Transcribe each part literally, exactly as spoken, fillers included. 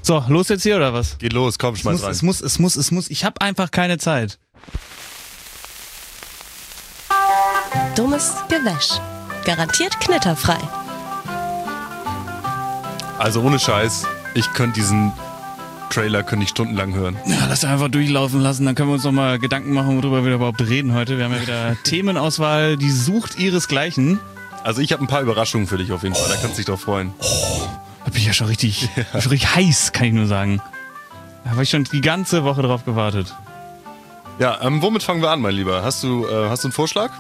So, los jetzt hier oder was? Geht los, komm, schmeiß es muss, rein. Es muss, es muss, es muss. Ich habe einfach keine Zeit. Dummes Gewäsch. Garantiert knitterfrei. Also ohne Scheiß, ich könnte diesen Trailer könnte ich stundenlang hören. Ja, lass einfach durchlaufen lassen, dann können wir uns noch mal Gedanken machen, worüber wir überhaupt reden heute. Wir haben ja wieder Themenauswahl, die sucht ihresgleichen. Also ich habe ein paar Überraschungen für dich auf jeden Fall, da kannst du dich drauf freuen. Oh, da bin ich ja schon richtig, ja. schon richtig heiß, kann ich nur sagen. Da habe ich schon die ganze Woche drauf gewartet. Ja, ähm, womit fangen wir an, mein Lieber? Hast du, äh, hast du einen Vorschlag?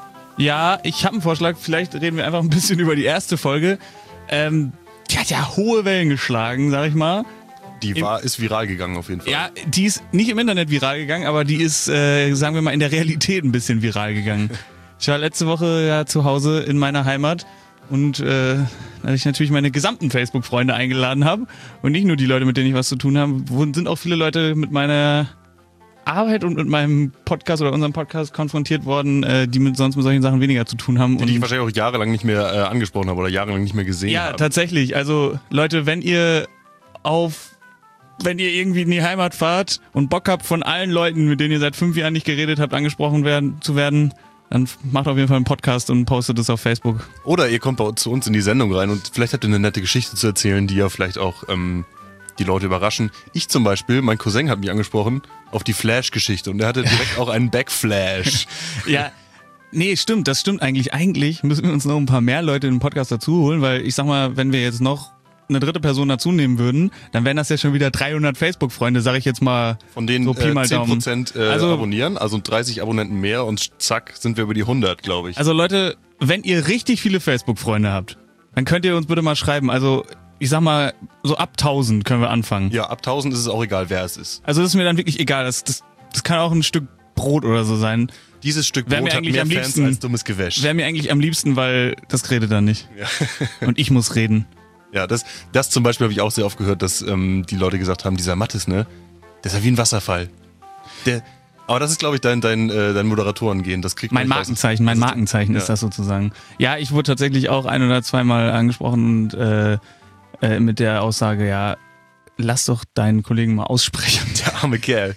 Ja, ich habe einen Vorschlag. Vielleicht reden wir einfach ein bisschen über die erste Folge. Ähm, die hat ja hohe Wellen geschlagen, sag ich mal. Die war, ist viral gegangen auf jeden Fall. Ja, die ist nicht im Internet viral gegangen, aber die ist, äh, sagen wir mal, in der Realität ein bisschen viral gegangen. Ich war letzte Woche ja zu Hause in meiner Heimat und äh, als ich natürlich meine gesamten Facebook-Freunde eingeladen habe und nicht nur die Leute, mit denen ich was zu tun habe, sind auch viele Leute mit meiner Arbeit und mit meinem Podcast oder unserem Podcast konfrontiert worden, äh, die mit sonst mit solchen Sachen weniger zu tun haben. Die und ich wahrscheinlich auch jahrelang nicht mehr äh, angesprochen habe oder jahrelang nicht mehr gesehen ja, habe. Ja, tatsächlich. Also Leute, wenn ihr auf wenn ihr irgendwie in die Heimat fahrt und Bock habt, von allen Leuten, mit denen ihr seit fünf Jahren nicht geredet habt, angesprochen werden, zu werden, dann macht auf jeden Fall einen Podcast und postet es auf Facebook. Oder ihr kommt bei uns, zu uns in die Sendung rein und vielleicht habt ihr eine nette Geschichte zu erzählen, die ja vielleicht auch ähm, die Leute überraschen. Ich zum Beispiel, mein Cousin hat mich angesprochen auf die Flash-Geschichte und der hatte direkt auch einen Backflash. Ja, nee, stimmt, das stimmt eigentlich. Eigentlich müssen wir uns noch ein paar mehr Leute in den Podcast dazu holen, weil ich sag mal, wenn wir jetzt noch eine dritte Person dazu nehmen würden, dann wären das ja schon wieder dreihundert Facebook-Freunde, sag ich jetzt mal. Von denen so Pi mal äh, zehn Daumen. Prozent äh, also, abonnieren, also dreißig Abonnenten mehr und zack, sind wir über die hundert, glaube ich. Also Leute, wenn ihr richtig viele Facebook-Freunde habt, dann könnt ihr uns bitte mal schreiben. Also ich sag mal, so ab tausend können wir anfangen. Ja, ab tausend ist es auch egal, wer es ist. Also das ist mir dann wirklich egal. Das, das, das kann auch ein Stück Brot oder so sein. Dieses Stück Wär Brot mir hat eigentlich mehr am Fans liebsten- als dummes Gewäsch. Wäre mir eigentlich am liebsten, weil das redet dann nicht. Ja. Und ich muss reden. Ja, das, das zum Beispiel habe ich auch sehr oft gehört, dass ähm, die Leute gesagt haben, dieser Mattes, ne, der ist ja wie ein Wasserfall. Der, aber das ist, glaube ich, dein, dein, äh, dein Moderatoren-Gehen. Das kriegt man Mein nicht raus. Markenzeichen, mein Das ist- Markenzeichen ja. ist das sozusagen. Ja, ich wurde tatsächlich auch ein oder zweimal angesprochen und äh, äh, mit der Aussage, ja, lass doch deinen Kollegen mal aussprechen. Der arme Kerl.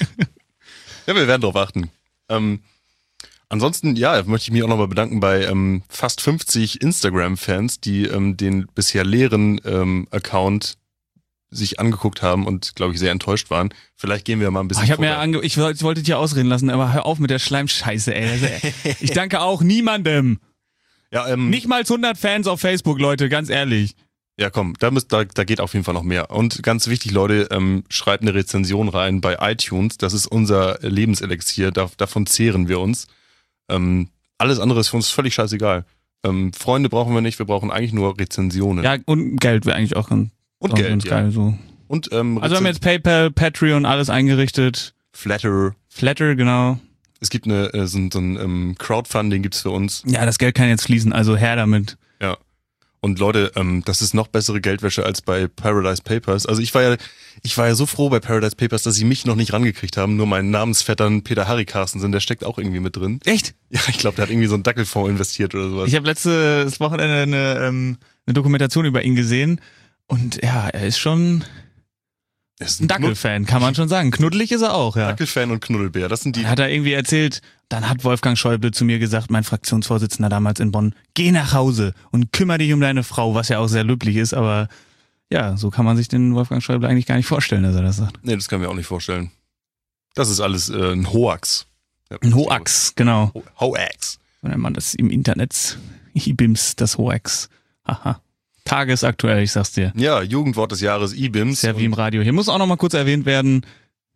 Ja, wir werden drauf achten. Ähm, ansonsten, ja, möchte ich mich auch nochmal bedanken bei ähm, fast fünfzig Instagram-Fans, die ähm, den bisher leeren ähm, Account sich angeguckt haben und, glaube ich, sehr enttäuscht waren. Vielleicht gehen wir mal ein bisschen Ach, ich hab mir vorwärts. ange ich, wollte- ich wollte dich ja ausreden lassen, aber hör auf mit der Schleimscheiße, ey. Also, ey. Ich danke auch niemandem. Ja, ähm, Nicht mal hundert Fans auf Facebook, Leute, ganz ehrlich. ja, komm, da, müsst, da, da geht auf jeden Fall noch mehr. Und ganz wichtig, Leute, ähm, schreibt eine Rezension rein bei iTunes. Das ist unser Lebenselixier. Da, davon zehren wir uns. Ähm, alles andere ist für uns völlig scheißegal. Ähm, Freunde brauchen wir nicht, wir brauchen eigentlich nur Rezensionen. Ja, und Geld wäre eigentlich auch ganz, Und auch Geld, ganz ja. geil. So. Und ähm, Also wir haben Rezen- jetzt PayPal, Patreon, alles eingerichtet. Flatter. Flatter, genau. Es gibt eine, äh, so, ein- so ein ähm, Crowdfunding gibt's für uns. Ja, das Geld kann jetzt fließen, also her damit. Ja. Und Leute, ähm, das ist noch bessere Geldwäsche als bei Paradise Papers. Also ich war ja, ich war ja so froh bei Paradise Papers, dass sie mich noch nicht rangekriegt haben. Nur mein Namensvettern Peter Harry Carstensen, der steckt auch irgendwie mit drin. Echt? Ja, ich glaube, der hat irgendwie so einen Dackelfonds investiert oder sowas. Ich habe letztes Wochenende eine, ähm, eine Dokumentation über ihn gesehen und ja, er ist schon Er ist ein Dackelfan, kann man schon sagen. Knuddelig ist er auch, ja. Dackelfan und Knuddelbär. Das sind die. Dann hat er irgendwie erzählt, dann hat Wolfgang Schäuble zu mir gesagt, mein Fraktionsvorsitzender damals in Bonn, geh nach Hause und kümmere dich um deine Frau, was ja auch sehr löblich ist, aber ja, so kann man sich den Wolfgang Schäuble eigentlich gar nicht vorstellen, dass er das sagt. Nee, das kann ich mir auch nicht vorstellen. Das ist alles äh, ein Hoax. Ja, Ein Hoax, genau. Ho- Hoax. So nennt man das im Internet. I-Bims, das Hoax. Haha. Tagesaktuell, ich sag's dir. Ja, Jugendwort des Jahres I-Bims. Ist ja wie im Und- Radio. Hier muss auch noch mal kurz erwähnt werden,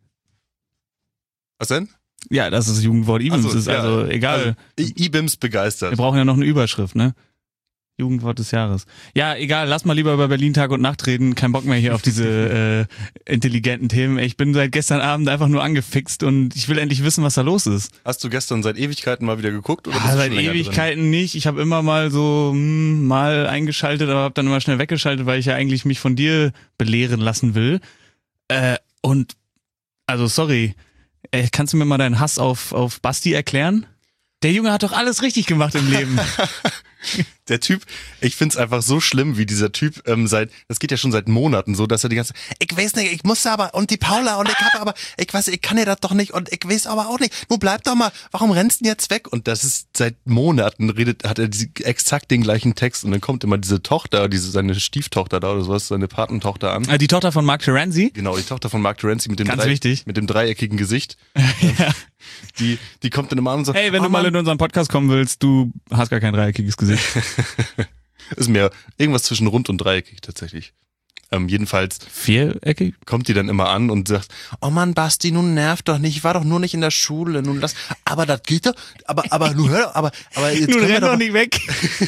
Was denn? ja, dass es Jugendwort I-Bims Ach so, ist, ja. also egal. Also, I- I-Bims begeistert. Wir brauchen ja noch eine Überschrift, ne? Jugendwort des Jahres. Ja, egal, lass mal lieber über Berlin Tag und Nacht reden. Kein Bock mehr hier auf diese äh, intelligenten Themen. Ich bin seit gestern Abend einfach nur angefixt und ich will endlich wissen, was da los ist. Hast du gestern seit Ewigkeiten mal wieder geguckt? Oder Ja, bist du seit schon länger Ewigkeiten nicht. Ich habe immer mal so hm, mal eingeschaltet, aber habe dann immer schnell weggeschaltet, weil ich ja eigentlich mich von dir belehren lassen will. Äh, und also sorry, äh, kannst du mir mal deinen Hass auf auf Basti erklären? Der Junge hat doch alles richtig gemacht im Leben. drin? Der Typ, ich find's einfach so schlimm, wie dieser Typ ähm, seit, das geht ja schon seit Monaten so, dass er die ganze ich weiß nicht, ich muss aber, und die Paula, und ich habe aber, ich weiß, ich kann ja das doch nicht, und ich weiß aber auch nicht, nun bleib doch mal, warum rennst du denn jetzt weg? Und das ist seit Monaten, redet, hat er die, exakt den gleichen Text, und dann kommt immer diese Tochter, diese, seine Stieftochter da oder sowas, seine Patentochter an. Die Tochter von Mark Terenzi? Genau, die Tochter von Mark Terenzi mit dem, Ganz drei, wichtig. mit dem dreieckigen Gesicht. Ja. Die, die kommt dann immer an und sagt, Hey, wenn oh, du mal Mann, in unseren Podcast kommen willst, du hast gar kein dreieckiges Gesicht. ist mir irgendwas zwischen rund und dreieckig tatsächlich. Ähm, jedenfalls Viereckig? kommt die dann immer an und sagt, oh Mann, Basti, nun nerv doch nicht, ich war doch nur nicht in der Schule, nun lass, aber das geht doch, aber, aber, nun hör doch, aber, aber jetzt Nun können wir renn doch doch nicht weg.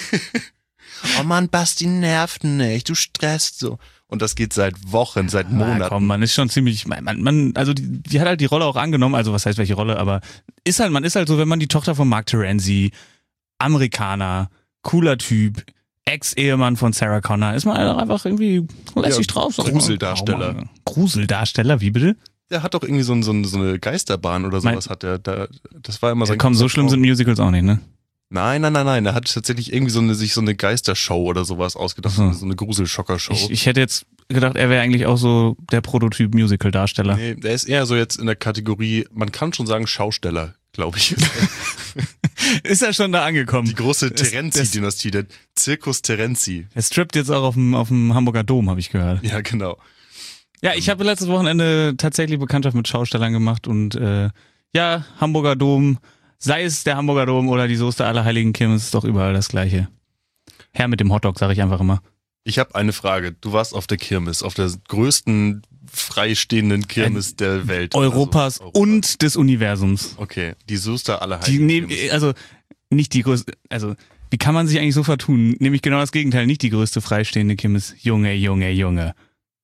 oh Mann, Basti, nervt nicht, du stresst so. Und das geht seit Wochen, seit Monaten. Ah, komm, man ist schon ziemlich, man, man also die, die hat halt die Rolle auch angenommen, also was heißt welche Rolle, aber ist halt, man ist halt so, wenn man die Tochter von Mark Terenzi, Amerikaner, cooler Typ, Ex-Ehemann von Sarah Connor, ist man halt auch einfach irgendwie, lässt Ja, sich drauf. sag ich mal. Gruseldarsteller. Oh, Gruseldarsteller, wie bitte? Der hat doch irgendwie so, ein, so, ein, so eine Geisterbahn oder sowas, Mein- hat der, da, das war immer Ja, sein komm, so großer schlimm Traum. sind Musicals auch nicht, ne? Nein, nein, nein, nein. Er hat tatsächlich irgendwie so eine, sich so eine Geistershow oder sowas ausgedacht. Ach so. So eine Gruselschocker-Show. Ich, ich hätte jetzt gedacht, er wäre eigentlich auch so der Prototyp Musical-Darsteller. Nee, der ist eher so jetzt in der Kategorie, man kann schon sagen Schausteller, glaube ich. Ist er schon da angekommen? Die große Das- Terenzi-Dynastie, der Zirkus Terenzi. Er strippt jetzt auch auf dem, auf dem Hamburger Dom, habe ich gehört. Ja, genau. Ja, ich habe letztes Wochenende tatsächlich Bekanntschaft mit Schaustellern gemacht und äh, ja, Hamburger Dom, sei es der Hamburger Dom oder die Soße aller Heiligen Kirmes, ist doch überall das Gleiche. Herr mit dem Hotdog, sage ich einfach immer. Ich habe eine Frage. Du warst auf der Kirmes, auf der größten freistehenden Kirmes der Welt. Europas Also, Europa. und des Universums. Okay, die Soße aller Die Heiligen nehmen, Kirmes. also nicht die größte, also wie kann man sich eigentlich so vertun? Nämlich genau das Gegenteil, nicht die größte freistehende Kirmes. Junge, Junge, Junge.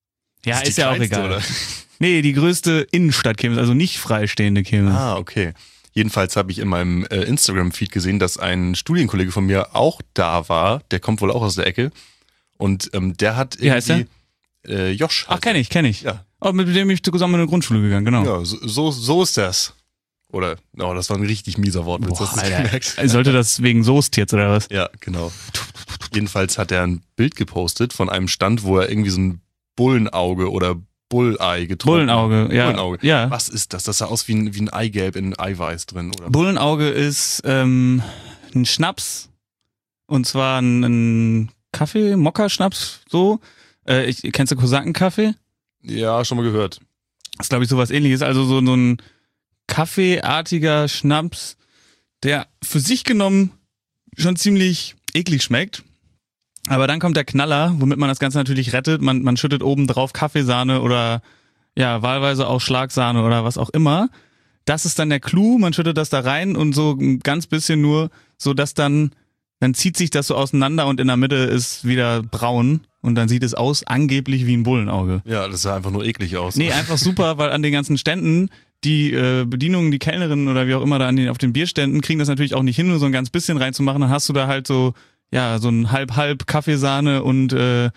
Ja, die ist ja auch kleinste, egal. oder? Nee, die größte Innenstadtkirmes, also nicht freistehende Kirmes. Ah, okay. Jedenfalls habe ich in meinem äh, Instagram-Feed gesehen, dass ein Studienkollege von mir auch da war. Der kommt wohl auch aus der Ecke. Und ähm, der hat irgendwie... Wie heißt der? Äh, Josh. Ach, heißt kenne ich, kenne ich. er. Oh, mit dem bin ich zusammen in eine Grundschule gegangen, genau. Ja, ja so, so, so ist das. Oder, oh, das war ein richtig mieser Wortwitz, Boah, hast du das Alter. gemerkt? Sollte das wegen Soest jetzt oder was? Ja, genau. Jedenfalls hat er ein Bild gepostet von einem Stand, wo er irgendwie so ein Bullenauge oder Bullei getrunken Bullenauge, ja. Bullenauge. Ja. Was ist das? Das sah aus wie ein, wie ein Eigelb in Eiweiß drin, oder? Bullenauge ist ähm, ein Schnaps. Und zwar ein, ein Kaffee, Mokka-Schnaps, so. Äh, ich, kennst du Kosakenkaffee? Ja, schon mal gehört. Das ist, glaube ich, sowas ähnliches. Also so, so ein kaffeeartiger Schnaps, der für sich genommen schon ziemlich eklig schmeckt. Aber dann kommt der Knaller, womit man das Ganze natürlich rettet. Man, man schüttet oben drauf Kaffeesahne oder ja, wahlweise auch Schlagsahne oder was auch immer. Das ist dann der Clou, man schüttet das da rein und so ein ganz bisschen nur, so dass dann, dann zieht sich das so auseinander und in der Mitte ist wieder braun und dann sieht es aus angeblich wie ein Bullenauge. Ja, das sah einfach nur eklig aus. Nee, einfach super, weil an den ganzen Ständen die äh, Bedienungen, die Kellnerinnen oder wie auch immer da an den, auf den Bierständen kriegen das natürlich auch nicht hin, nur so ein ganz bisschen reinzumachen. Dann hast du da halt so, ja, so ein halb-halb Kaffeesahne und äh,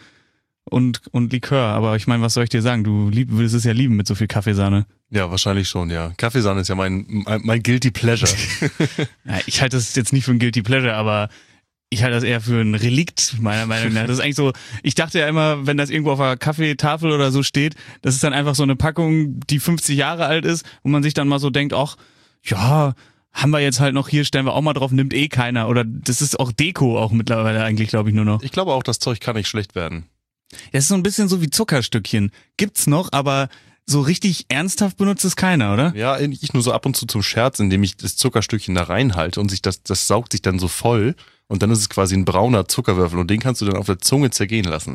und und Likör. Aber ich meine, was soll ich dir sagen? Du lieb, würdest es ja lieben mit so viel Kaffeesahne. Ja, wahrscheinlich schon, ja. Kaffeesahne ist ja mein, mein, mein Guilty Pleasure. Ja, ich halte das jetzt nicht für ein Guilty Pleasure, aber ich halte das eher für ein Relikt, meiner Meinung nach. Das ist eigentlich so, ich dachte ja immer, wenn das irgendwo auf einer Kaffeetafel oder so steht, das ist dann einfach so eine Packung, die fünfzig Jahre alt ist, wo man sich dann mal so denkt, ach, ja, haben wir jetzt halt noch hier, stellen wir auch mal drauf, nimmt eh keiner. Oder das ist auch Deko auch mittlerweile eigentlich, glaube ich, nur noch. Ich glaube auch, das Zeug kann nicht schlecht werden. Das ist so ein bisschen so wie Zuckerstückchen. Gibt's noch, aber so richtig ernsthaft benutzt es keiner, oder? Ja, ich nur so ab und zu zum Scherz, indem ich das Zuckerstückchen da reinhalte und sich das, das saugt sich dann so voll und dann ist es quasi ein brauner Zuckerwürfel und den kannst du dann auf der Zunge zergehen lassen.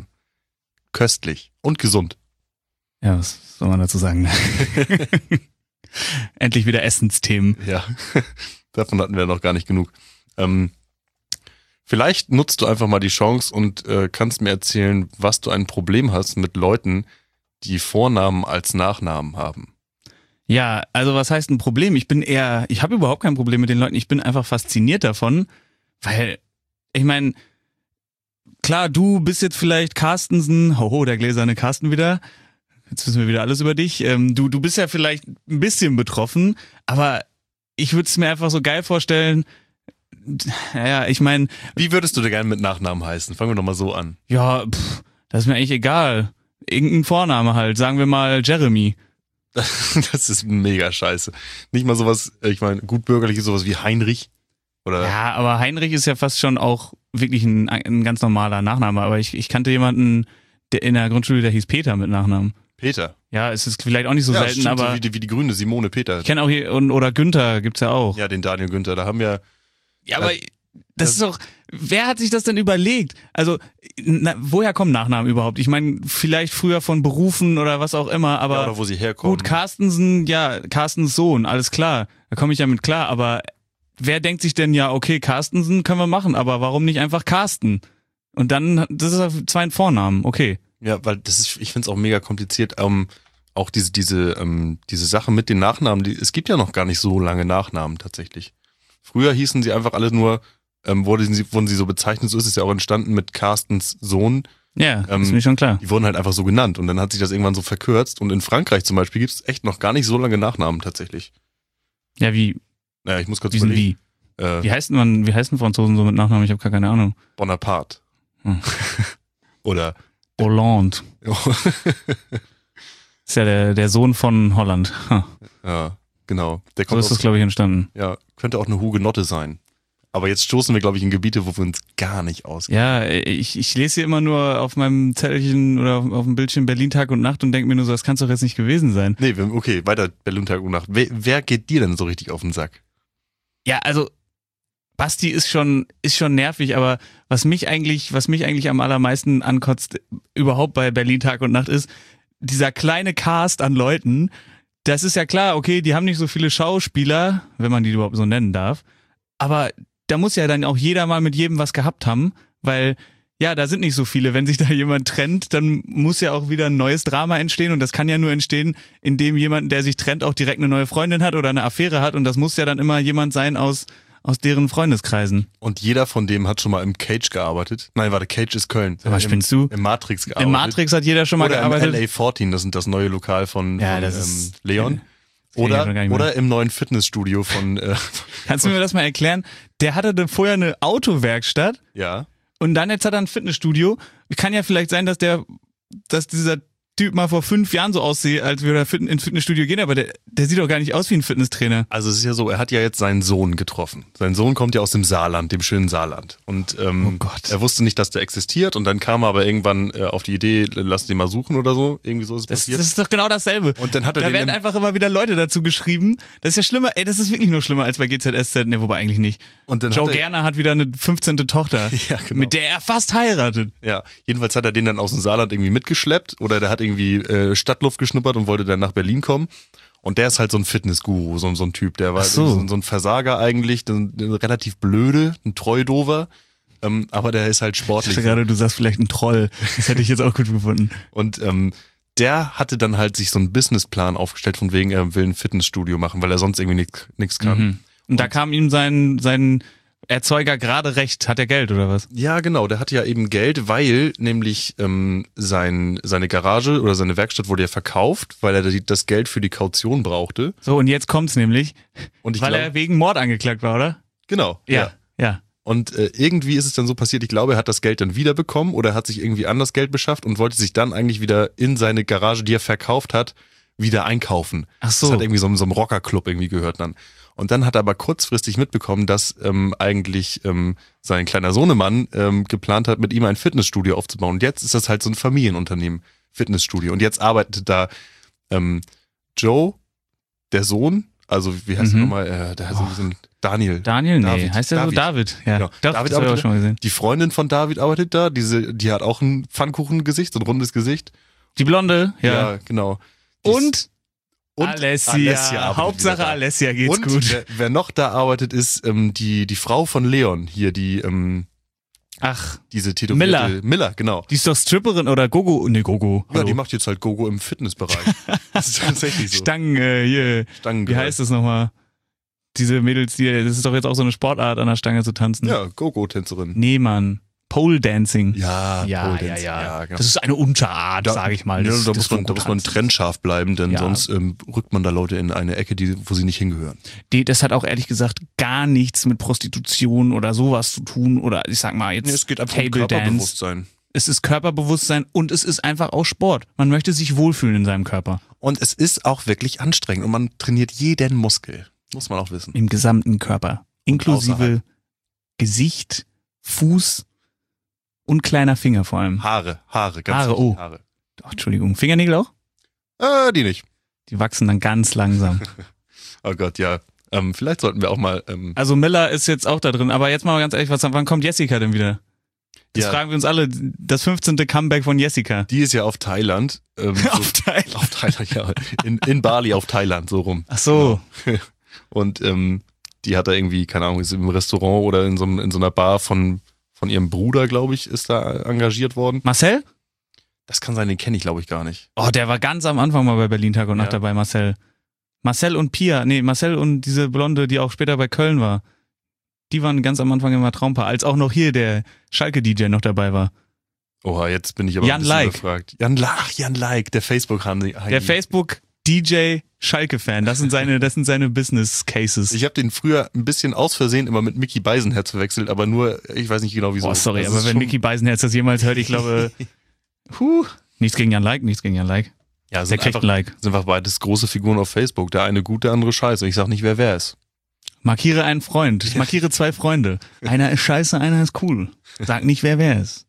Köstlich und gesund. Ja, was soll man dazu sagen? Endlich wieder Essensthemen. Ja, davon hatten wir noch gar nicht genug. Ähm, vielleicht nutzt du einfach mal die Chance und äh, kannst mir erzählen, was du ein Problem hast mit Leuten, die Vornamen als Nachnamen haben. Ja, also was heißt ein Problem? Ich bin eher, ich habe überhaupt kein Problem mit den Leuten. Ich bin einfach fasziniert davon, weil, ich meine, klar, du bist jetzt vielleicht Carstensen, hoho, der gläserne Carsten wieder. Jetzt wissen wir wieder alles über dich. Ähm, du, du bist ja vielleicht ein bisschen betroffen, aber ich würde es mir einfach so geil vorstellen, naja, ich meine, Wie würdest du denn gerne mit Nachnamen heißen? Fangen wir doch mal so an. ja, pff, das ist mir eigentlich egal. Irgendein Vorname halt, sagen wir mal Jeremy. Das ist mega scheiße. Nicht mal sowas, ich meine, gut bürgerlich ist sowas wie Heinrich. Oder Ja, aber Heinrich ist ja fast schon auch wirklich ein, ein ganz normaler Nachname. Aber ich, ich kannte jemanden, der in der Grundschule, der hieß Peter mit Nachnamen. Peter. Ja, es ist vielleicht auch nicht so Ja, selten, stimmt, so aber wie die, wie die Grüne, Simone Peter. ich kenne auch hier, und, oder Günther gibt's ja auch. Ja, den Daniel Günther. Da haben wir, Ja, aber Das- das ist doch, wer hat sich das denn überlegt? Also, na, woher kommen Nachnamen überhaupt? Ich meine, vielleicht früher von Berufen oder was auch immer, aber ja, oder wo sie herkommen. gut, Carstensen, ja, Carstens Sohn, alles klar, da komme ich ja mit klar, aber wer denkt sich denn, ja, okay, Carstensen können wir machen, aber warum nicht einfach Carsten? Und dann, das ist ja zwei Vornamen, okay. Ja, weil das ist, ich finde es auch mega kompliziert. Ähm, auch diese, diese, ähm, diese Sache mit den Nachnamen, die, es gibt ja noch gar nicht so lange Nachnamen tatsächlich. Früher hießen sie einfach alle nur, ähm, wurden, sie, wurden sie so bezeichnet, so ist es ja auch entstanden mit Carstens Sohn. Ja, Ähm, ist mir schon klar. Die wurden halt einfach so genannt und dann hat sich das irgendwann so verkürzt. Und in Frankreich zum Beispiel gibt es echt noch gar nicht so lange Nachnamen tatsächlich. Ja, wie, Naja, ich muss kurz wie sind überlegen. wie? Äh, Wie heißen man, wie heißen Franzosen so mit Nachnamen? Ich habe gar keine Ahnung. Bonaparte. Hm. Oder Hollande. Ist ja der, der Sohn von Holland. Ha. ja, genau. Der So kommt ist das, aus, glaube ich, entstanden. ja, könnte auch eine Hugenotte sein. Aber jetzt stoßen wir, glaube ich, in Gebiete, wo wir uns gar nicht auskennen. Ja, ich, ich lese hier immer nur auf meinem Zettelchen oder auf, auf dem Bildschirm Berlin Tag und Nacht und denke mir nur so, das kann es doch jetzt nicht gewesen sein. Nee, wir- okay, weiter Berlin Tag und Nacht. Wer, wer geht dir denn so richtig auf den Sack? Ja, also Basti ist schon ist schon nervig, aber was mich eigentlich was mich eigentlich am allermeisten ankotzt überhaupt bei Berlin Tag und Nacht ist dieser kleine Cast an Leuten. Das ist ja klar, okay, die haben nicht so viele Schauspieler, wenn man die überhaupt so nennen darf, aber da muss ja dann auch jeder mal mit jedem was gehabt haben, weil ja, da sind nicht so viele. Wenn sich da jemand trennt, dann muss ja auch wieder ein neues Drama entstehen und das kann ja nur entstehen, indem jemand, der sich trennt, auch direkt eine neue Freundin hat oder eine Affäre hat und das muss ja dann immer jemand sein aus aus deren Freundeskreisen. Und jeder von dem hat schon mal im Cage gearbeitet. Nein, warte, Cage ist Köln. Sag mal, Im, spinnst du? Im Matrix gearbeitet. Im Matrix hat jeder schon mal Oder gearbeitet. im L A vierzehn, das ist das neue Lokal von, Ja, von das ähm, ist- Leon. kenn ich Oder, schon gar nicht mehr. oder im neuen Fitnessstudio von, äh, Kannst du mir das mal erklären? Der hatte dann vorher eine Autowerkstatt ja. und dann jetzt hat er ein Fitnessstudio. Kann ja vielleicht sein, dass der, dass dieser Typ mal vor fünf Jahren so aussieht, als würde er fit- ins Fitnessstudio gehen, aber der, der sieht doch gar nicht aus wie ein Fitnesstrainer. Also es ist ja so, er hat ja jetzt seinen Sohn getroffen. Sein Sohn kommt ja aus dem Saarland, dem schönen Saarland. Und ähm, Oh Gott. er wusste nicht, dass der existiert und dann kam er aber irgendwann äh, auf die Idee, lass den mal suchen oder so. Irgendwie so ist es Das, passiert. das ist doch genau dasselbe. Und dann hat er da den werden im- einfach immer wieder Leute dazu geschrieben. Das ist ja schlimmer, ey, das ist wirklich nur schlimmer als bei G Z S Z. Ne, wobei eigentlich nicht. Und dann Joe hat er- Gerner hat wieder eine fünfzehnte Tochter, Ja, genau. mit der er fast heiratet. Ja, jedenfalls hat er den dann aus dem Saarland irgendwie mitgeschleppt oder der hat irgendwie äh, Stadtluft geschnuppert und wollte dann nach Berlin kommen. Und der ist halt so ein Fitnessguru, so, so ein Typ. Der war Ach so. so. so ein Versager eigentlich, ein, ein relativ blöde, ein Treudover. Ähm, aber der ist halt Ich sportlich. dachte gerade, du sagst vielleicht ein Troll. Das hätte ich jetzt auch gut gefunden. Und ähm, der hatte dann halt sich so einen Businessplan aufgestellt, von wegen, er will ein Fitnessstudio machen, weil er sonst irgendwie nichts kann. Mhm. Und, da kam ihm sein, sein Erzeuger gerade recht. Hat er Geld oder was? Ja, genau, der hatte ja eben Geld, weil nämlich ähm, sein, seine Garage oder seine Werkstatt wurde ja verkauft, weil er die- das Geld für die Kaution brauchte. So, und jetzt kommt's nämlich, Und ich weil glaube, er wegen Mord angeklagt war, oder? genau, ja. Ja. Und äh, irgendwie ist es dann so passiert, ich glaube, er hat das Geld dann wiederbekommen oder er hat sich irgendwie anders Geld beschafft und wollte sich dann eigentlich wieder in seine Garage, die er verkauft hat, wieder einkaufen. Ach so. Das hat irgendwie so, so einem Rockerclub irgendwie gehört dann. Und dann hat er aber kurzfristig mitbekommen, dass ähm, eigentlich ähm, sein kleiner Sohnemann ähm, geplant hat, mit ihm ein Fitnessstudio aufzubauen. Und jetzt ist das halt so ein Familienunternehmen, Fitnessstudio. Und jetzt arbeitet da ähm, Joe, der Sohn, also wie heißt Mhm. er nochmal? Äh, der heißt Oh. irgendwie so ein Daniel. Daniel? Nee, David. heißt der so David? Ja, Genau. doch, David das habe ich auch arbeitet- schon mal gesehen. Die Freundin von David arbeitet da, diese, die hat auch ein Pfannkuchengesicht, so ein rundes Gesicht. Die Blonde, ja. genau. Die ist- Und, und Alessia. arbeitet Hauptsache wieder da. Alessia geht's und gut. Wer, wer noch da arbeitet, ist ähm, die, die Frau von Leon hier, die ähm, Ach, diese tätowierte Miller. Miller, genau. die ist doch Stripperin oder Gogo? Nee, Gogo. Ja, Hallo. die macht jetzt halt Gogo im Fitnessbereich. Das ist tatsächlich so. Stangen, äh, hier. Stangen Wie heißt das nochmal? Diese Mädels, die, das ist doch jetzt auch so eine Sportart, an der Stange zu tanzen. Ja, Gogo-Tänzerin. Nee, Mann. Pole Dancing. Ja, ja, Pole ja, Dancing, ja. ja, genau. Das ist eine Unterart, Da- sage ich mal. Ja, des- da, des muss man, da muss man Fototanzes. trennscharf bleiben, denn Ja. sonst ähm, rückt man da Leute in eine Ecke, die, wo sie nicht hingehören. Die, das hat auch ehrlich gesagt gar nichts mit Prostitution oder sowas zu tun oder ich sag mal jetzt Nee, es geht einfach um Table Dance. Körperbewusstsein. Es ist Körperbewusstsein und es ist einfach auch Sport. Man möchte sich wohlfühlen in seinem Körper. Und es ist auch wirklich anstrengend und man trainiert jeden Muskel. Muss man auch wissen. Im gesamten Körper. Inklusive außerhalb. Gesicht, Fuß und kleiner Finger vor allem. Haare, Haare, ganz Haare, wichtig, oh. Haare. Oh, Entschuldigung, Fingernägel auch? Äh, die nicht. Die wachsen dann ganz langsam. Oh Gott, ja. Ähm, vielleicht sollten wir auch mal. Ähm, Also Miller ist jetzt auch da drin, aber jetzt mal ganz ehrlich, was, wann kommt Jessica denn wieder? Das Ja. fragen wir uns alle, das fünfzehnte Comeback von Jessica. die ist ja auf Thailand. Ähm, so, Auf Thailand. auf Thailand, ja. In, in Bali auf Thailand, so rum. Ach so. Und ähm, die hat da irgendwie, keine Ahnung, ist im Restaurant oder in so, einem- in so einer Bar von, von ihrem Bruder, glaube ich, ist da engagiert worden. Marcel? Das kann sein, den kenne ich, glaube ich, gar nicht. Oh, der war ganz am Anfang mal bei Berlin Tag und Nacht Ja. dabei, Marcel. Marcel und Pia, nee, Marcel und diese Blonde, die auch später bei Köln war. Die waren ganz am Anfang immer Traumpaar, als auch noch hier der Schalke-D J noch dabei war. Oha, jetzt bin ich aber Jan ein bisschen Like. überfragt. Jan Like, ach, Jan Like, der Facebook-Heini. Der Facebook-D J Schalke-Fan, das sind seine, das sind seine Business-Cases. Ich habe den früher ein bisschen aus Versehen immer mit Mickey Beisenherz verwechselt, aber nur, ich weiß nicht genau wieso. Boah, sorry, Das aber ist wenn schon- Mickey Beisenherz das jemals hört, ich glaube, huh, nichts gegen Jan Like, nichts gegen Jan Like. ja, Der sind kriegt einfach, ein Like. sind einfach beides große Figuren auf Facebook. Der eine gut, der andere scheiße. Ich sag nicht, wer wer ist. Markiere einen Freund, ich markiere zwei Freunde. Einer ist scheiße, einer ist cool. Sag nicht, wer wer ist.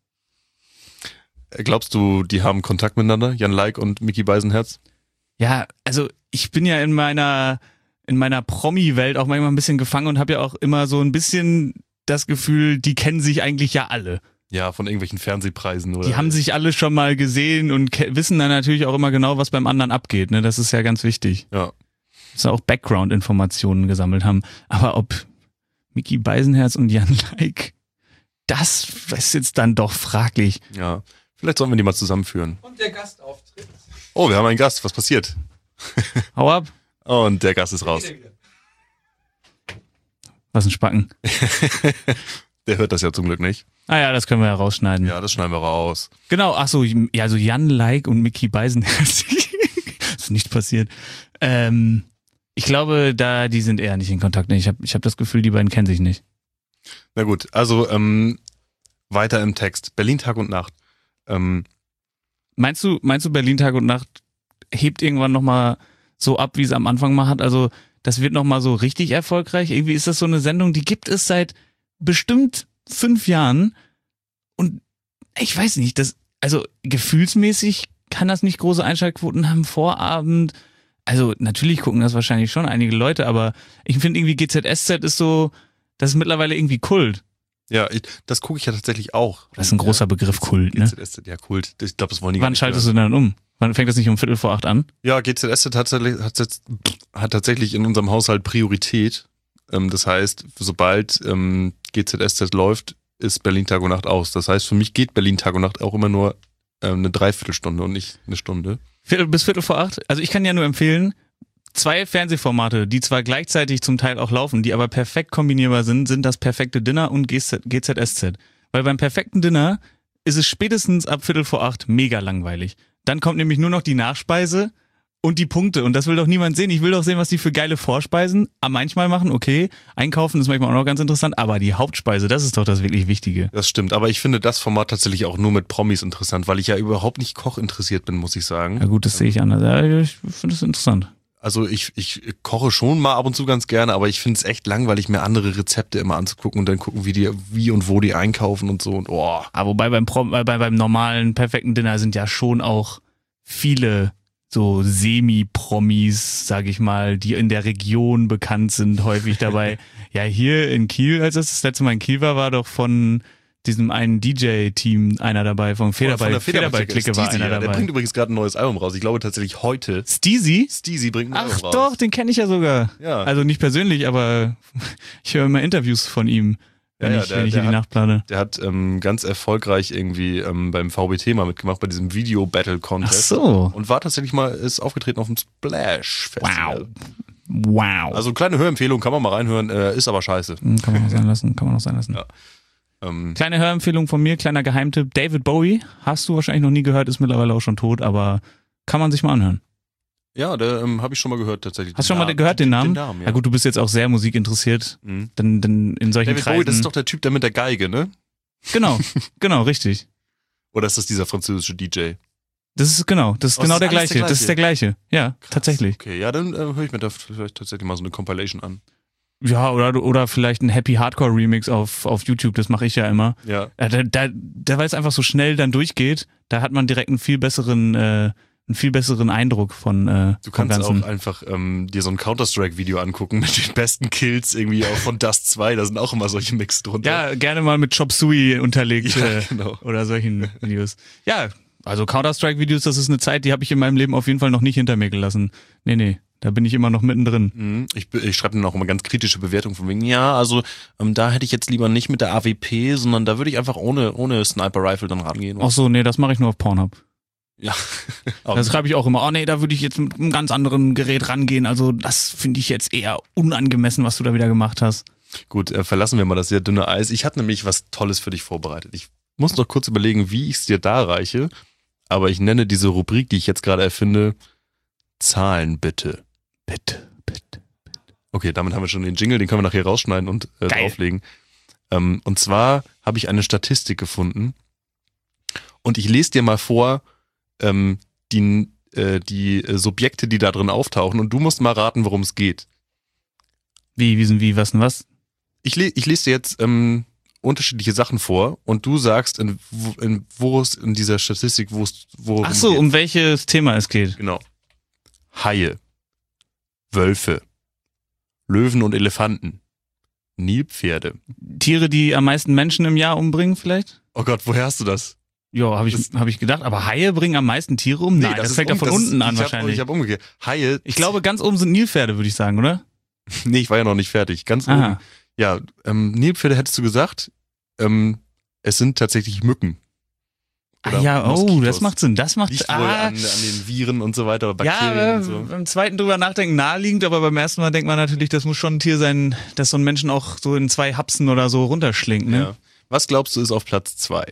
Glaubst du, die haben Kontakt miteinander, Jan Like und Mickey Beisenherz? Ja, also ich bin ja in meiner in meiner Promi-Welt auch manchmal ein bisschen gefangen und habe ja auch immer so ein bisschen das Gefühl, die kennen sich eigentlich ja alle. Ja, von irgendwelchen Fernsehpreisen oder. Die haben sich alle schon mal gesehen und ke- wissen dann natürlich auch immer genau, was beim anderen abgeht. Ne? Das ist ja ganz wichtig. Ja. Dass sie auch Background-Informationen gesammelt haben. Aber ob Mickey Beisenherz und Jan Like, das ist jetzt dann doch fraglich. Ja. Vielleicht sollten wir die mal zusammenführen. Und der Gastauftritt. Oh, wir haben einen Gast. Was passiert? Hau ab. Und der Gast ist raus. Was ein Spacken. Der hört das ja zum Glück nicht. Ah ja, das können wir ja rausschneiden. Ja, das schneiden wir raus. Genau, ach so, ja, also Jan Like und Mickey Beisenherz. Ist nichts passiert. Ähm, ich glaube, da die sind eher nicht in Kontakt. Ich habe ich hab das Gefühl, die beiden kennen sich nicht. Na gut, also ähm, weiter im Text. Berlin Tag und Nacht. Ähm, Meinst du, meinst du, Berlin Tag und Nacht hebt irgendwann nochmal so ab, wie es am Anfang mal hat? Also, das wird nochmal so richtig erfolgreich. Irgendwie ist das so eine Sendung, die gibt es seit bestimmt fünf Jahren. Und ich weiß nicht, das, also gefühlsmäßig kann das nicht große Einschaltquoten haben. Vorabend, also natürlich gucken das wahrscheinlich schon einige Leute, aber ich finde irgendwie G Z S Z ist so, das ist mittlerweile irgendwie Kult. ja, ich, das gucke ich ja tatsächlich auch. Das ist ein großer Begriff, Kult, ne? G Z S Z, ja, Kult. Ich glaube, das wollen die gar Wann nicht schaltest hören. du denn dann um? Wann fängt das nicht um Viertel vor acht an? Ja, G Z S Z hat tatsächlich, hat, jetzt- hat tatsächlich in unserem Haushalt Priorität. Ähm, das heißt, sobald ähm, G Z S Z läuft, ist Berlin Tag und Nacht aus. Das heißt, für mich geht Berlin Tag und Nacht auch immer nur ähm, eine Dreiviertelstunde und nicht eine Stunde. Viertel bis Viertel vor acht? Also ich kann ja nur empfehlen, zwei Fernsehformate, die zwar gleichzeitig zum Teil auch laufen, die aber perfekt kombinierbar sind, sind das perfekte Dinner und G Z S Z. Weil beim perfekten Dinner ist es spätestens ab Viertel vor acht mega langweilig. Dann kommt nämlich nur noch die Nachspeise und die Punkte. Und das will doch niemand sehen. Ich will doch sehen, was die für geile Vorspeisen am manchmal machen. Okay, einkaufen ist manchmal auch noch ganz interessant, aber die Hauptspeise, das ist doch das wirklich Wichtige. Das stimmt, aber ich finde das Format tatsächlich auch nur mit Promis interessant, weil ich ja überhaupt nicht Koch interessiert bin, muss ich sagen. Ja gut, das sehe ich anders. Ja, ich finde das interessant. Also ich, ich koche schon mal ab und zu ganz gerne, aber ich finde es echt langweilig, mir andere Rezepte immer anzugucken und dann gucken, wie die, wie und wo die einkaufen und so und oh. Aber wobei beim, Prom äh, bei, beim normalen perfekten Dinner sind ja schon auch viele so Semi-Promis, sag ich mal, die in der Region bekannt sind, häufig dabei. Ja, hier in Kiel, als das das letzte Mal in Kiel war, war doch von diesem einen D J-Team einer dabei, vom Federball, Federball-Clique war einer ja, der dabei. bringt übrigens gerade ein neues Album raus. Ich glaube tatsächlich heute. Steezy? Steezy bringt ein Ach Album raus. doch, den kenne ich ja sogar. Ja. Also nicht persönlich, aber ich höre immer Interviews von ihm, wenn Ja, ja, ich, der- wenn ich der hier die hat- Nacht plane. Der hat ähm, ganz erfolgreich irgendwie ähm, beim V B T mal mitgemacht, bei diesem Video-Battle-Contest. Ach so. Und war tatsächlich mal, ist aufgetreten auf dem Splash-Festival. Wow. Also kleine Hörempfehlung, kann man mal reinhören, äh, ist aber scheiße. Hm, Kann man auch sein lassen, kann man auch sein lassen. Ja. Ähm, Kleine Hörempfehlung von mir, kleiner Geheimtipp. David Bowie, hast du wahrscheinlich noch nie gehört, ist mittlerweile auch schon tot, aber kann man sich mal anhören. ja, der ähm, habe ich schon mal gehört tatsächlich. Hast du schon mal Namen- gehört, den Namen? Den Namen, ja. Ja gut, du bist jetzt auch sehr musikinteressiert, Mhm. denn, denn in solchen David Kreisen... Bowie, das ist doch der Typ, der mit der Geige, ne? Genau, genau, richtig. Oder ist das dieser französische D J? Das ist genau, das ist Oh, genau ist der alles gleiche. der Das ist der gleiche. Ja, Krass. tatsächlich. Okay, ja, dann äh, höre ich mir da vielleicht tatsächlich mal so eine Compilation an. Ja, oder, oder vielleicht ein Happy Hardcore Remix auf, auf YouTube, das mache ich ja immer. Ja. Äh, Da, da, da, weil es einfach so schnell dann durchgeht, da hat man direkt einen viel besseren, äh, einen viel besseren Eindruck von äh, Du vom kannst Ganzen. auch einfach ähm, dir so ein Counter-Strike-Video angucken mit den besten Kills irgendwie auch von Dust zwei, da sind auch immer solche Mix drunter. Ja, gerne mal mit Chop Suey unterlegt Ja, äh, genau. oder solchen Videos. Ja, also Counter-Strike-Videos, das ist eine Zeit, die habe ich in meinem Leben auf jeden Fall noch nicht hinter mir gelassen. Nee, nee, da bin ich immer noch mittendrin. Mhm. Ich, ich schreibe dann auch immer ganz kritische Bewertungen von wegen, ja, also ähm, da hätte ich jetzt lieber nicht mit der A W P, sondern da würde ich einfach ohne, ohne Sniper-Rifle dann rangehen. Ach so, nee, das mache ich nur auf Pornhub. Ja. Das schreibe ich auch immer. Oh nee, da würde ich jetzt mit einem ganz anderen Gerät rangehen. Also das finde ich jetzt eher unangemessen, was du da wieder gemacht hast. Gut, äh, verlassen wir mal das sehr dünne Eis. Ich hatte nämlich was Tolles für dich vorbereitet. Ich muss noch kurz überlegen, wie ich es dir darreiche, aber ich nenne diese Rubrik, die ich jetzt gerade erfinde, Zahlen bitte. Bitte, bitte. Okay, damit haben wir schon den Jingle, den können wir nachher rausschneiden und äh, Geil. drauflegen. Ähm, und zwar habe ich eine Statistik gefunden und ich lese dir mal vor, ähm, die, äh, die äh, Subjekte, die da drin auftauchen und du musst mal raten, worum es geht. Wie, wie sind wie, was denn was? Ich, le ich lese dir jetzt ähm, unterschiedliche Sachen vor und du sagst, in, wo- in, wo es in dieser Statistik, wo es worum Ach so, geht. um welches Thema es geht. Genau. Haie, Wölfe, Löwen und Elefanten, Nilpferde. Tiere, die am meisten Menschen im Jahr umbringen vielleicht? Oh Gott, woher hast du das? Ja, habe ich, Das- hab ich gedacht. Aber Haie bringen am meisten Tiere um? Nein, das, ist fängt ja um- von das ist- unten an ich hab, wahrscheinlich. Ich habe umgekehrt. Haie. Ich glaube, ganz oben sind Nilpferde, würde ich sagen, oder? Nee, ich war ja noch nicht fertig. Ganz Aha. oben. Ja, ähm, Nilpferde hättest du gesagt. Ähm, es sind tatsächlich Mücken. Ah, Oder ja, oh, Moskitos. das macht Sinn. Das macht Liegt wohl ah, an, an den Viren und so weiter, oder ja, Bakterien äh, und so. beim zweiten drüber nachdenken naheliegend, aber beim ersten Mal denkt man natürlich, das muss schon ein Tier sein, das so einen Menschen auch so in zwei Hapsen oder so runterschlingt. Ne? Ja. Was glaubst du ist auf Platz zwei?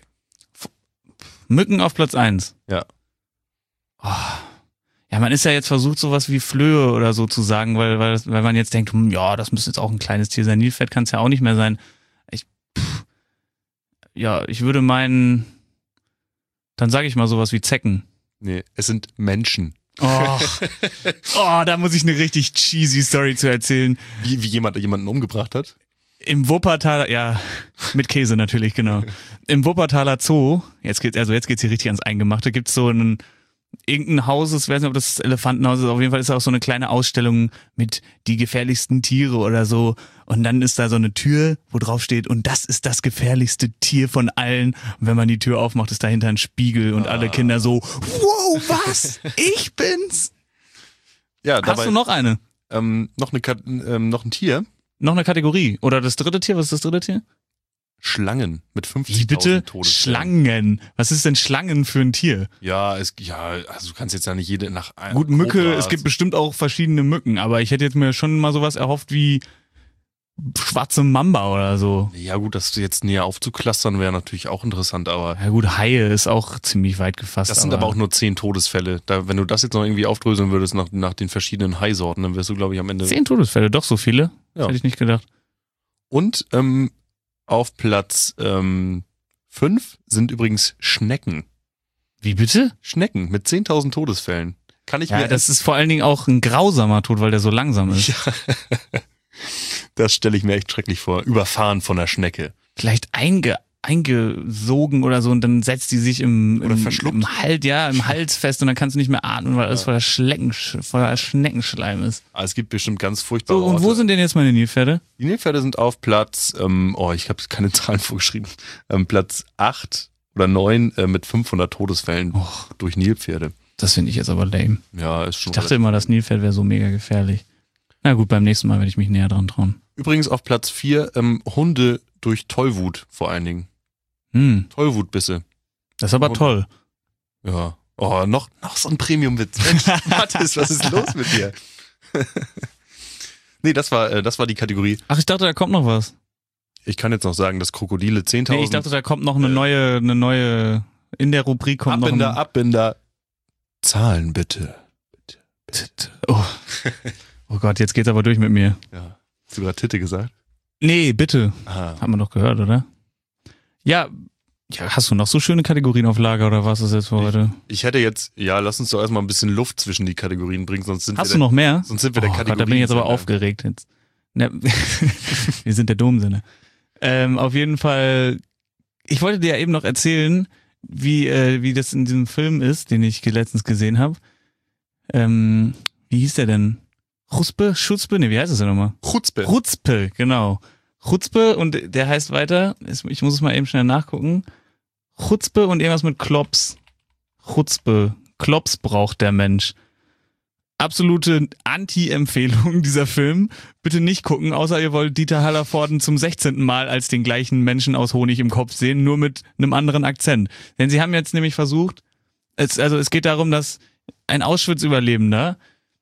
Mücken auf Platz eins. Ja. Oh. Ja, man ist ja jetzt versucht, sowas wie Flöhe oder so zu sagen, weil, weil, weil man jetzt denkt, hm, ja, das müsste jetzt auch ein kleines Tier sein. Nilpferd kann es ja auch nicht mehr sein. Ich, pff, ja, ich würde meinen, dann sage ich mal sowas wie Zecken. Nee, es sind Menschen. Oh, oh, da muss ich eine richtig cheesy Story zu erzählen. Wie, wie jemand jemanden umgebracht hat? Im Wuppertaler, ja, mit Käse natürlich, genau. Im Wuppertaler Zoo, jetzt geht's, also jetzt geht's hier richtig ans Eingemachte, gibt's so ein, irgendein Haus, ich weiß nicht, ob das das Elefantenhaus ist, auf jeden Fall ist da auch so eine kleine Ausstellung mit die gefährlichsten Tiere oder so. Und dann ist da so eine Tür, wo drauf steht, und das ist das gefährlichste Tier von allen. Und wenn man die Tür aufmacht, ist dahinter ein Spiegel und Ah. alle Kinder so, wow, was? Ich bin's? Ja, Hast du noch eine? ähm, noch, eine, Kat- ähm, noch ein Tier? Noch eine Kategorie? Oder das dritte Tier? Was ist das dritte Tier? Schlangen mit Wie fünfzigtausend bitte? Todesfällen. Schlangen. Was ist denn Schlangen für ein Tier? Ja, es, ja, also du kannst jetzt ja nicht jede nach einem Gut, Mücke, Kobra- es gibt bestimmt auch verschiedene Mücken, aber ich hätte jetzt mir schon mal sowas erhofft wie schwarze Mamba oder so. Ja gut, das jetzt näher aufzuklustern wäre natürlich auch interessant, aber Ja gut, Haie ist auch ziemlich weit gefasst. das sind aber auch nur zehn Todesfälle. Da, wenn du das jetzt noch irgendwie aufdröseln würdest nach, nach den verschiedenen Haisorten, dann wärst du, glaube ich, am Ende... zehn Todesfälle, doch so viele? Das Ja. hätte ich nicht gedacht. Und ähm, auf Platz ähm, fünf sind übrigens Schnecken. Wie bitte? Schnecken mit zehntausend Todesfällen. Kann ich Ja, mir... das ist vor allen Dingen auch ein grausamer Tod, weil der so langsam ist. Ja. Das stelle ich mir echt schrecklich vor. Überfahren von der Schnecke. Vielleicht einge, eingesogen oder so und dann setzt die sich im, Oder im, verschluckt. im Hals, ja, im Hals fest und dann kannst du nicht mehr atmen, weil alles voller, Schlecken, voller Schneckenschleim ist. Aber es gibt bestimmt ganz furchtbare So, und wo Orte. sind denn jetzt meine Nilpferde? Die Nilpferde sind auf Platz, ähm, oh, ich habe keine Zahlen vorgeschrieben, ähm, Platz acht oder neun äh, mit fünfhundert Todesfällen Och, durch Nilpferde. das finde ich jetzt aber lame. Ja, ist schon Ich dachte immer, das Nilpferd wäre so mega gefährlich. Na gut, beim nächsten Mal werde ich mich näher dran trauen. Übrigens auf Platz vier ähm, Hunde durch Tollwut vor allen Dingen. Hm, Tollwutbisse. das ist aber Und- toll. Ja. Oh, noch, noch so ein Premium-Witz. Mensch, Mathis, was ist los mit dir? Nee, das war, äh, das war die Kategorie. Ach, ich dachte, da kommt noch was. Ich kann jetzt noch sagen, dass Krokodile zehntausend... Nee, ich dachte, da kommt noch eine neue, eine neue, in der Rubrik kommt Abbinder, noch ein... Abbinder, Zahlen bitte. Bitte. bitte. Oh. Oh Gott, jetzt geht's aber durch mit mir. Ja. Hast du gerade Titte gesagt? Nee, bitte. Aha. Hat man doch gehört, oder? Ja, ja, hast du noch so schöne Kategorien auf Lager oder was ist jetzt für heute? Ich hätte jetzt, ja, lass uns doch erstmal ein bisschen Luft zwischen die Kategorien bringen, sonst sind Hast wir du noch mehr? Sonst sind wir der oh Kategorie. Gott, da bin ich jetzt aber aufgeregt. Jetzt. Ja, wir sind der Domsinne. Ähm, auf jeden Fall, ich wollte dir ja eben noch erzählen, wie, äh, wie das in diesem Film ist, den ich letztens gesehen habe. Ähm, wie hieß der denn? Chuspe? Schutzpe? Nee, wie heißt das denn nochmal? Chutzpe. Chutzpe, genau. Chutzpe und der heißt weiter, ich muss es mal eben schnell nachgucken. Chutzpe und irgendwas mit Klops. Chutzpe. Klops braucht der Mensch. Absolute Anti-Empfehlung dieser Film. Bitte nicht gucken, außer ihr wollt Dieter Hallervorden zum sechzehnten Mal als den gleichen Menschen aus Honig im Kopf sehen, nur mit einem anderen Akzent. Denn sie haben jetzt nämlich versucht, es, also es geht darum, dass ein Auschwitz-Überlebender,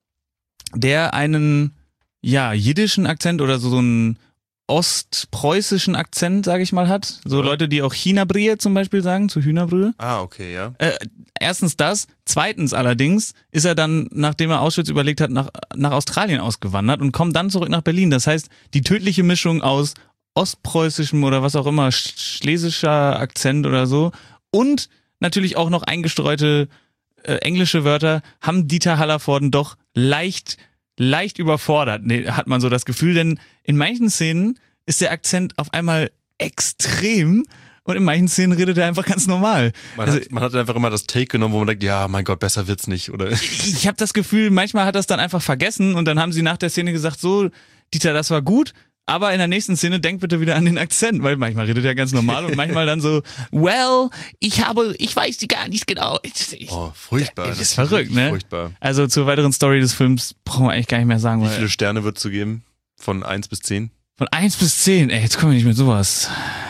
der einen, ja, jiddischen Akzent oder so, so einen ostpreußischen Akzent, sage ich mal, hat. So Leute, die auch China-Brie zum Beispiel sagen, zu Hühnerbrühe. Ah, okay, ja. Äh, erstens das. Zweitens allerdings ist er dann, nachdem er Auschwitz überlegt hat, nach, nach Australien ausgewandert und kommt dann zurück nach Berlin. Das heißt, die tödliche Mischung aus ostpreußischem oder was auch immer, schlesischer Akzent oder so und natürlich auch noch eingestreute äh, englische Wörter haben Dieter Hallervorden doch leicht leicht überfordert, nee, hat man so das Gefühl, denn in manchen Szenen ist der Akzent auf einmal extrem und in manchen Szenen redet er einfach ganz normal. Man, also, hat, man hat einfach immer das Take genommen, wo man denkt, ja, mein Gott, besser wird's nicht, oder? Ich habe das Gefühl, manchmal hat er es dann einfach vergessen und dann haben sie nach der Szene gesagt, so, Dieter, das war gut, aber in der nächsten Szene denk bitte wieder an den Akzent, weil manchmal redet er ganz normal und manchmal dann so, well, ich habe, ich weiß die gar nicht genau. Ich, ich, oh, furchtbar. Das ist verrückt, ne? Furchtbar. Also zur weiteren Story des Films brauchen wir eigentlich gar nicht mehr sagen. Wie weil viele Sterne würdest du geben? Von eins bis zehn? Von eins bis zehn, ey, jetzt kommen wir nicht mit sowas.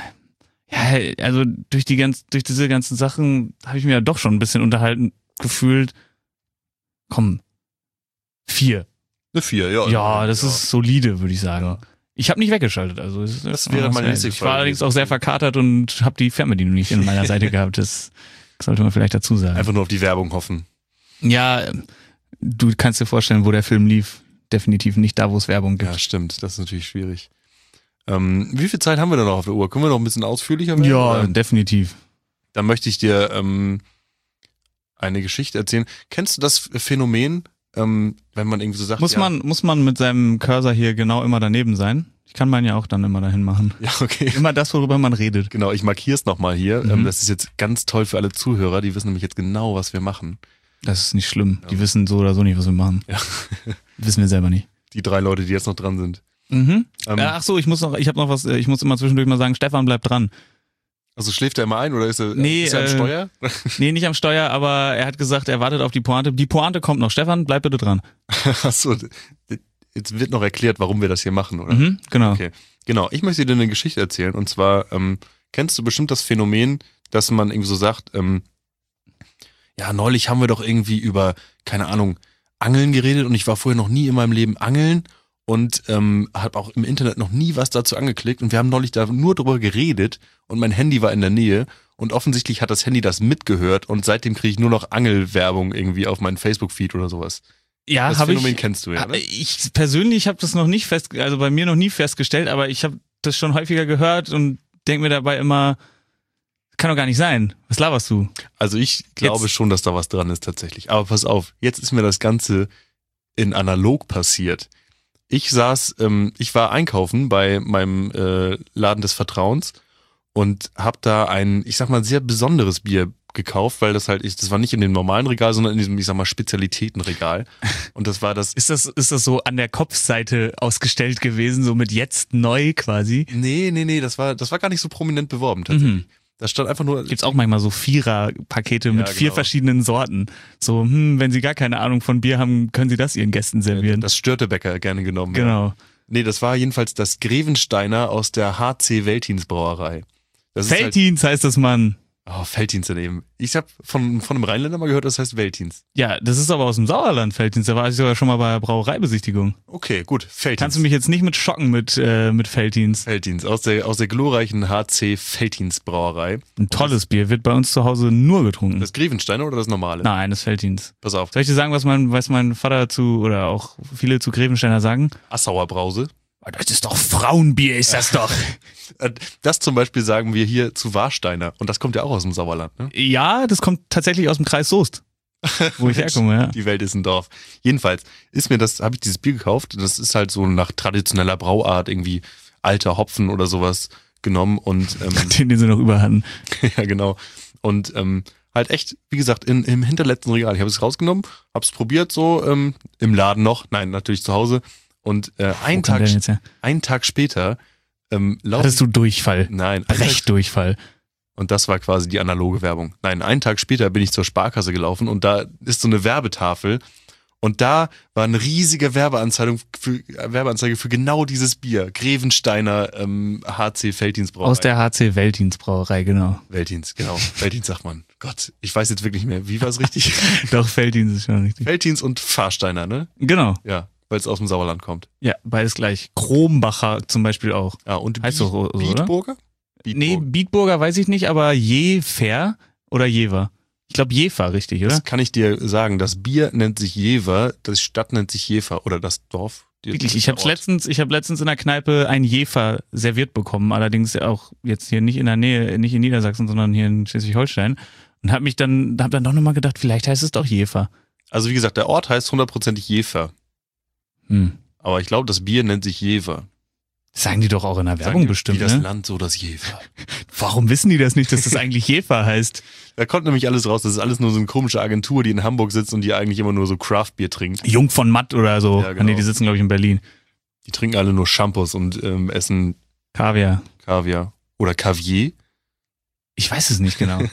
Ja, also durch die ganz, durch diese ganzen Sachen habe ich mir ja doch schon ein bisschen unterhalten gefühlt. Komm, vier. Eine vier, ja. Ja, das ja. ist solide, würde ich sagen. Ja. Ich habe nicht weggeschaltet, also es ist, Das wäre meine nächste Ich Frage war allerdings auch sehr verkatert und habe die Fernbedienung nicht in meiner Seite gehabt. Das sollte man vielleicht dazu sagen. Einfach nur auf die Werbung hoffen. Ja, du kannst dir vorstellen, wo der Film lief. Definitiv nicht da, wo es Werbung gibt. Ja, stimmt. Das ist natürlich schwierig. Ähm, wie viel Zeit haben wir denn noch auf der Uhr? Können wir noch ein bisschen ausführlicher werden? Ja, oder? definitiv. Dann möchte ich dir ähm, eine Geschichte erzählen. Kennst du das Phänomen, ähm, wenn man irgendwie so sagt, Muss ja, man, muss man mit seinem Cursor hier genau immer daneben sein? Ich kann meinen ja auch dann immer dahin machen. ja, okay. Immer das, worüber man redet. Genau, ich markiere es nochmal hier. Mhm. Ähm, das ist jetzt ganz toll für alle Zuhörer. Die wissen nämlich jetzt genau, was wir machen. Das ist nicht schlimm. Ja. Die wissen so oder so nicht, was wir machen. Ja. Wissen wir selber nicht. Die drei Leute, die jetzt noch dran sind. Mhm. Ähm, Äh, ach so, ich muss noch, ich habe noch was, äh, ich muss immer zwischendurch mal sagen, Stefan bleibt dran. Also schläft er immer ein oder ist er, Nee, ist er am äh, Steuer? Nee, nicht am Steuer, aber er hat gesagt, er wartet auf die Pointe. Die Pointe kommt noch. Stefan, bleib bitte dran. Achso, jetzt wird noch erklärt, warum wir das hier machen, oder? Mhm, genau. Okay. Genau, ich möchte dir eine Geschichte erzählen. Und zwar, ähm, kennst du bestimmt das Phänomen, dass man irgendwie so sagt, ähm, ja, neulich haben wir doch irgendwie über, keine Ahnung, Angeln geredet und ich war vorher noch nie in meinem Leben angeln und ähm, habe auch im Internet noch nie was dazu angeklickt und wir haben neulich da nur drüber geredet und mein Handy war in der Nähe und offensichtlich hat das Handy das mitgehört und seitdem kriege ich nur noch Angelwerbung irgendwie auf meinen Facebook-Feed oder sowas. Ja, Das habe Phänomen ich. kennst du ja, ne? Ich persönlich habe das noch nicht fest, also bei mir noch nie festgestellt, aber ich habe das schon häufiger gehört und denke mir dabei immer, kann doch gar nicht sein. Was laberst du? Also ich glaube Jetzt- schon, dass da was dran ist tatsächlich. Aber pass auf, jetzt ist mir das Ganze in analog passiert. Ich saß, ähm, ich war einkaufen bei meinem äh, Laden des Vertrauens und habe da ein, ich sag mal, sehr besonderes Bier gekauft, weil das halt, ist, das war nicht in dem normalen Regal, sondern in diesem, ich sag mal, Spezialitätenregal. Und das war das. Ist das, ist das so an der Kopfseite ausgestellt gewesen, so mit jetzt neu quasi? Nee, nee, nee, das war, das war gar nicht so prominent beworben tatsächlich. Mhm. Da stand einfach nur. Gibt's auch manchmal so Vierer-Pakete mit Ja, vier genau. verschiedenen Sorten. So, hm, wenn Sie gar keine Ahnung von Bier haben, können Sie das Ihren Gästen servieren. Das Störtebäcker gerne genommen. Ja. Genau. Nee, das war jedenfalls das Grevensteiner aus der H C Veltins Brauerei. Das ist halt, Veltins heißt das, Mann. Oh, Veltins daneben. Ich habe von, von einem Rheinländer mal gehört, das heißt Veltins. Ja, das ist aber aus dem Sauerland, Veltins. Da war ich sogar schon mal bei der Brauereibesichtigung. Okay, gut. Veltins. Kannst du mich jetzt nicht mit schocken mit, äh, mit Veltins. Veltins, aus der, aus der glorreichen H C Veltins Brauerei. Ein tolles Bier, wird bei uns zu Hause nur getrunken. Das Grevensteiner oder das normale? Nein, das Veltins. Pass auf. Soll ich dir sagen, was mein, was mein Vater zu, oder auch viele zu Grevensteiner sagen? Assauer Brause. Das ist doch Frauenbier, ist das doch. Das zum Beispiel sagen wir hier zu Warsteiner. Und das kommt ja auch aus dem Sauerland, ne? Ja, das kommt tatsächlich aus dem Kreis Soest, wo ich herkomme, ja. Die Welt ist ein Dorf. Jedenfalls ist mir das, habe ich dieses Bier gekauft. Das ist halt so nach traditioneller Brauart, irgendwie alter Hopfen oder sowas genommen und ähm, den, den sie noch über hatten. ja, genau. Und ähm, halt echt, wie gesagt, in, im hinterletzten Regal. Ich habe es rausgenommen, habe es probiert so ähm, im Laden noch. Nein, natürlich zu Hause. Und äh, einen, Tag, jetzt, ja? einen Tag später ähm, hattest du Durchfall? Nein. Recht Durchfall. Und das war quasi die analoge Werbung. Nein, einen Tag später bin ich zur Sparkasse gelaufen und da ist so eine Werbetafel und da war eine riesige Werbeanzeige für, Werbeanzeige für genau dieses Bier. Grevensteiner ähm, H C Veltins Brauerei. Aus der H C Veltins Brauerei, genau. Veltins, genau. Veltins sagt man. Gott, ich weiß jetzt wirklich nicht mehr. Wie war es richtig? Doch, Veltins ist schon richtig. Veltins und Fahrsteiner, ne? Genau. Ja. Weil es aus dem Sauerland kommt. Ja, beides gleich. Krombacher zum Beispiel auch. Ja, und heißt Bi- doch so, Bietburger? Bietburger? Nee, Bietburger weiß ich nicht, aber Jever oder Jever. Ich glaube Jever, richtig, oder? Das kann ich dir sagen. Das Bier nennt sich Jever, das Stadt nennt sich Jever oder das Dorf. Wirklich, ich habe letztens, ich habe letztens in der Kneipe ein Jever serviert bekommen, allerdings auch jetzt hier nicht in der Nähe, nicht in Niedersachsen, sondern hier in Schleswig-Holstein und habe mich dann, habe dann doch nochmal gedacht, vielleicht heißt es doch Jever. Also wie gesagt, der Ort heißt hundertprozentig Jever. Hm. Aber ich glaube, das Bier nennt sich Jever. Das sagen die doch auch in der Werbung die, bestimmt, wie das ne? Land, so das Jever. Warum wissen die das nicht, dass das eigentlich Jever heißt? Da kommt nämlich alles raus. Das ist alles nur so eine komische Agentur, die in Hamburg sitzt und die eigentlich immer nur so Craft-Bier trinkt. Jung von Matt oder so. Ja, genau. Ah, nee, die sitzen, glaube ich, in Berlin. Die trinken alle nur Shampoos und ähm, essen Kaviar. Kaviar. Oder Cavier. Ich weiß es nicht genau.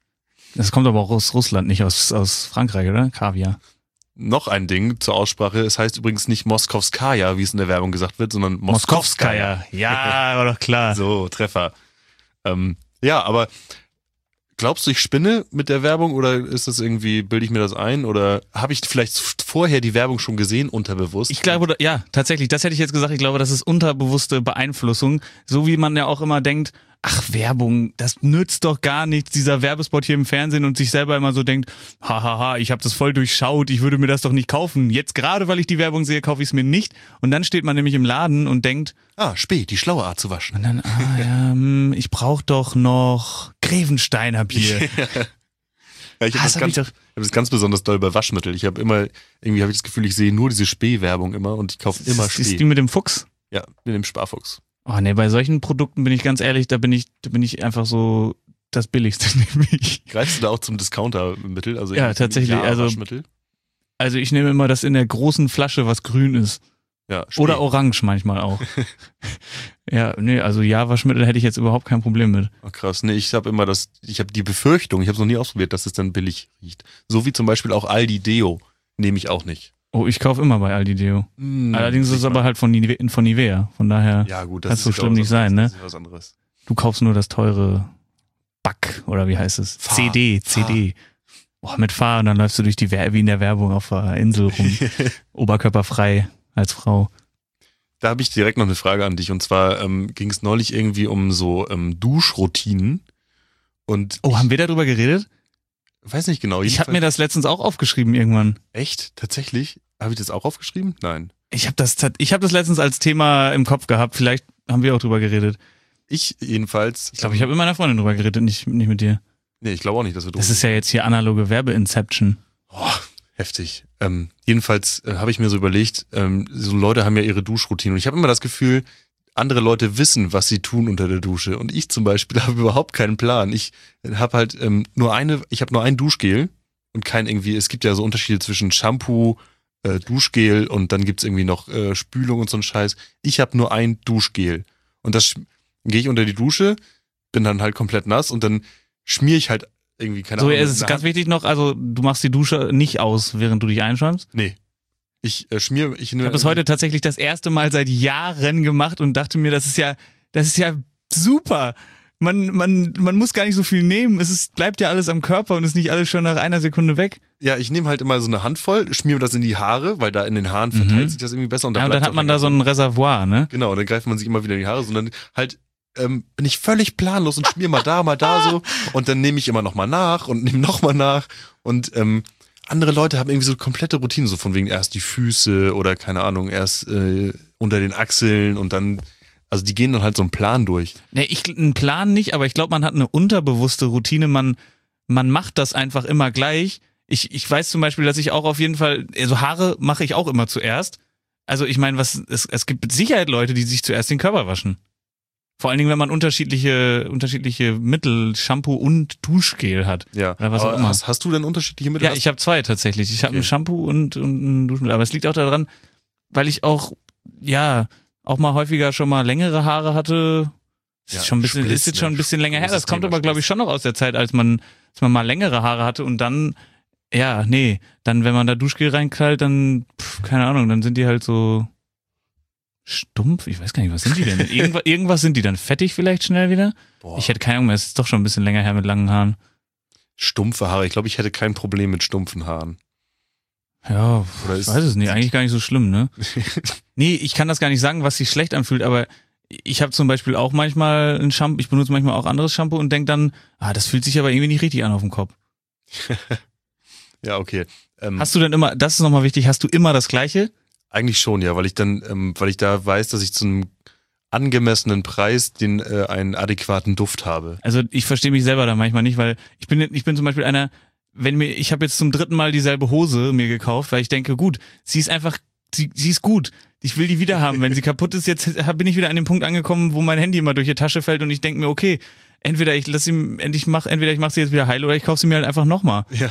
Das kommt aber auch aus Russland, nicht aus, aus Frankreich, oder? Kaviar. Noch ein Ding zur Aussprache. Es heißt übrigens nicht Moskowskaja, wie es in der Werbung gesagt wird, sondern Moskowskaja. Moskowskaja. Ja, war doch klar. So, Treffer. Ähm, ja, aber glaubst du, ich spinne mit der Werbung oder ist das irgendwie, bilde ich mir das ein oder habe ich vielleicht vorher die Werbung schon gesehen, unterbewusst? Ich glaube, ja, tatsächlich, das hätte ich jetzt gesagt. Ich glaube, das ist unterbewusste Beeinflussung. So wie man ja auch immer denkt, ach, Werbung, das nützt doch gar nichts, dieser Werbespot hier im Fernsehen und sich selber immer so denkt, hahaha, ich habe das voll durchschaut, ich würde mir das doch nicht kaufen. Jetzt gerade, weil ich die Werbung sehe, kaufe ich es mir nicht. Und dann steht man nämlich im Laden und denkt, ah, Spee, die schlaue Art zu waschen. Und dann, ah ja, hm, ich brauche doch noch Grevensteiner Bier. Ja, ich habe Ah, das, das hab ganz, ich ich hab das ganz besonders doll bei Waschmittel. Ich habe immer, irgendwie habe ich das Gefühl, ich sehe nur diese Spee-Werbung immer und ich kaufe immer ist, ist die Spee. mit dem Fuchs? Ja, mit dem Sparfuchs. Oh nee, bei solchen Produkten bin ich ganz ehrlich, da bin ich, da bin ich einfach so das Billigste, nämlich. Greifst du da auch zum Discounter-Mittel? Also Ja, irgendwie zum tatsächlich, also- Ja-Waschmittel? Also ich nehme immer das in der großen Flasche, was grün ist. Ja, Spee. Oder orange manchmal auch. Ja, nee, also ja, Waschmittel hätte ich jetzt überhaupt kein Problem mit. Oh, krass. Nee, ich habe immer das, ich habe die Befürchtung, ich habe es noch nie ausprobiert, dass es dann billig riecht. So wie zum Beispiel auch Aldi Deo nehme ich auch nicht. Oh, ich kaufe immer bei Aldi Deo. Hm, Allerdings ist es sicher. aber halt von Nivea, von Nivea. Von daher, ja, gut, kann's das so ist schlimm was nicht sein, anderes. ne? Das ist was anderes. du kaufst nur das teure Back, oder wie heißt es? Fahr. C D, C D. Boah, mit Fahr und dann läufst du durch die, Wer- wie in der Werbung auf der Insel rum. Oberkörperfrei als Frau. Da habe ich direkt noch eine Frage an dich. Und zwar ähm, ging es neulich irgendwie um so ähm, Duschroutinen. Und Oh, haben wir darüber geredet? ich weiß nicht genau. Ich habe mir jedenfalls- das letztens auch aufgeschrieben irgendwann. Echt? Tatsächlich? Habe ich das auch aufgeschrieben? Nein. Ich habe das, tat- ich habe das letztens als Thema im Kopf gehabt. Vielleicht haben wir auch drüber geredet. Ich jedenfalls. Ich glaube, ich habe mit meiner Freundin drüber geredet, nicht, nicht mit dir. Nee, ich glaube auch nicht, dass wir Das ist ja jetzt hier analoge Werbe-Inception. Oh, heftig. Ähm, jedenfalls äh, habe ich mir so überlegt, ähm, so Leute haben ja ihre Duschroutine und ich habe immer das Gefühl, andere Leute wissen, was sie tun unter der Dusche und ich zum Beispiel habe überhaupt keinen Plan. Ich habe halt ähm, nur eine, ich habe nur ein Duschgel und kein irgendwie, es gibt ja so Unterschiede zwischen Shampoo, äh, Duschgel und dann gibt's irgendwie noch äh, Spülung und so ein Scheiß. Ich habe nur ein Duschgel und das sch- dann gehe ich unter die Dusche, bin dann halt komplett nass und dann schmiere ich halt irgendwie, keine So, Ahnung. es ist eine ganz Hand- wichtig noch, also du machst die Dusche nicht aus, während du dich einschäumst. Nee. Ich äh, schmier, ich, Ich habe das heute tatsächlich das erste Mal seit Jahren gemacht und dachte mir, das ist ja, das ist ja super. man, man, man muss gar nicht so viel nehmen. Es ist, bleibt ja alles am Körper und ist nicht alles schon nach einer Sekunde weg. Ja, ich nehme halt immer so eine Handvoll, schmiere das in die Haare, weil da in den Haaren verteilt mhm. sich das irgendwie besser. Und, da ja, und dann hat man da so ein Reservoir, ne? Genau, dann greift man sich immer wieder in die Haare, sondern halt ähm, bin ich völlig planlos und schmier mal da, mal da so und dann nehme ich immer nochmal nach und nehme nochmal nach und ähm, andere Leute haben irgendwie so komplette Routinen, so von wegen erst die Füße oder keine Ahnung, erst äh, unter den Achseln und dann, also die gehen dann halt so einen Plan durch. Nee, ich, einen Plan nicht, aber ich glaube, man hat eine unterbewusste Routine, man, man macht das einfach immer gleich. Ich, ich weiß zum Beispiel, dass ich auch auf jeden Fall, also Haare mache ich auch immer zuerst. Also ich meine, was es, es gibt mit Sicherheit Leute, die sich zuerst den Körper waschen. Vor allen Dingen, wenn man unterschiedliche unterschiedliche Mittel, Shampoo und Duschgel hat. Ja, oder was aber auch immer. Hast, hast du denn unterschiedliche Mittel? Ja, ich habe zwei tatsächlich. Ich habe Okay. ein Shampoo und, und ein Duschmittel. Aber es liegt auch daran, weil ich auch, ja, auch mal häufiger schon mal längere Haare hatte. Das Ja, ist schon ein bisschen, Spliss, ist jetzt ne? schon ein bisschen länger her. Großes Das kommt Thema, aber, glaube ich, Spliss. schon noch aus der Zeit, als man, als man mal längere Haare hatte und dann, ja, nee, dann, wenn man da Duschgel reinknallt, dann, pf, keine Ahnung, dann sind die halt so stumpf. Ich weiß gar nicht, was sind die denn? Irgendwas, irgendwas sind die dann fettig vielleicht schnell wieder? Boah, Ich hätte keine Ahnung mehr, es ist doch schon ein bisschen länger her mit langen Haaren. stumpfe Haare. Ich glaube, ich hätte kein Problem mit stumpfen Haaren. Ja, Oder ich ist- weiß es nicht, eigentlich gar nicht so schlimm, ne? Nee, ich kann das gar nicht sagen, was sich schlecht anfühlt, aber ich habe zum Beispiel auch manchmal ein Shampoo, ich benutze manchmal auch anderes Shampoo und denke dann, ah, das fühlt sich aber irgendwie nicht richtig an auf dem Kopf. Ja, okay. Ähm, Hast du denn immer, das ist nochmal wichtig, hast du immer das Gleiche? Eigentlich schon, ja, weil ich dann, ähm, weil ich da weiß, dass ich zu einem angemessenen Preis den äh, einen adäquaten Duft habe. Also ich verstehe mich selber da manchmal nicht, weil ich bin, ich bin zum Beispiel einer, wenn mir, ich habe jetzt zum dritten Mal dieselbe Hose mir gekauft, weil ich denke, gut, sie ist einfach, sie, sie ist gut. Ich will die wieder haben. Wenn sie kaputt ist, jetzt bin ich wieder an dem Punkt angekommen, wo mein Handy immer durch die Tasche fällt und ich denke mir, okay, entweder ich lasse sie, endlich mach, entweder ich mache sie jetzt wieder heil oder ich kaufe sie mir halt einfach nochmal. Ja.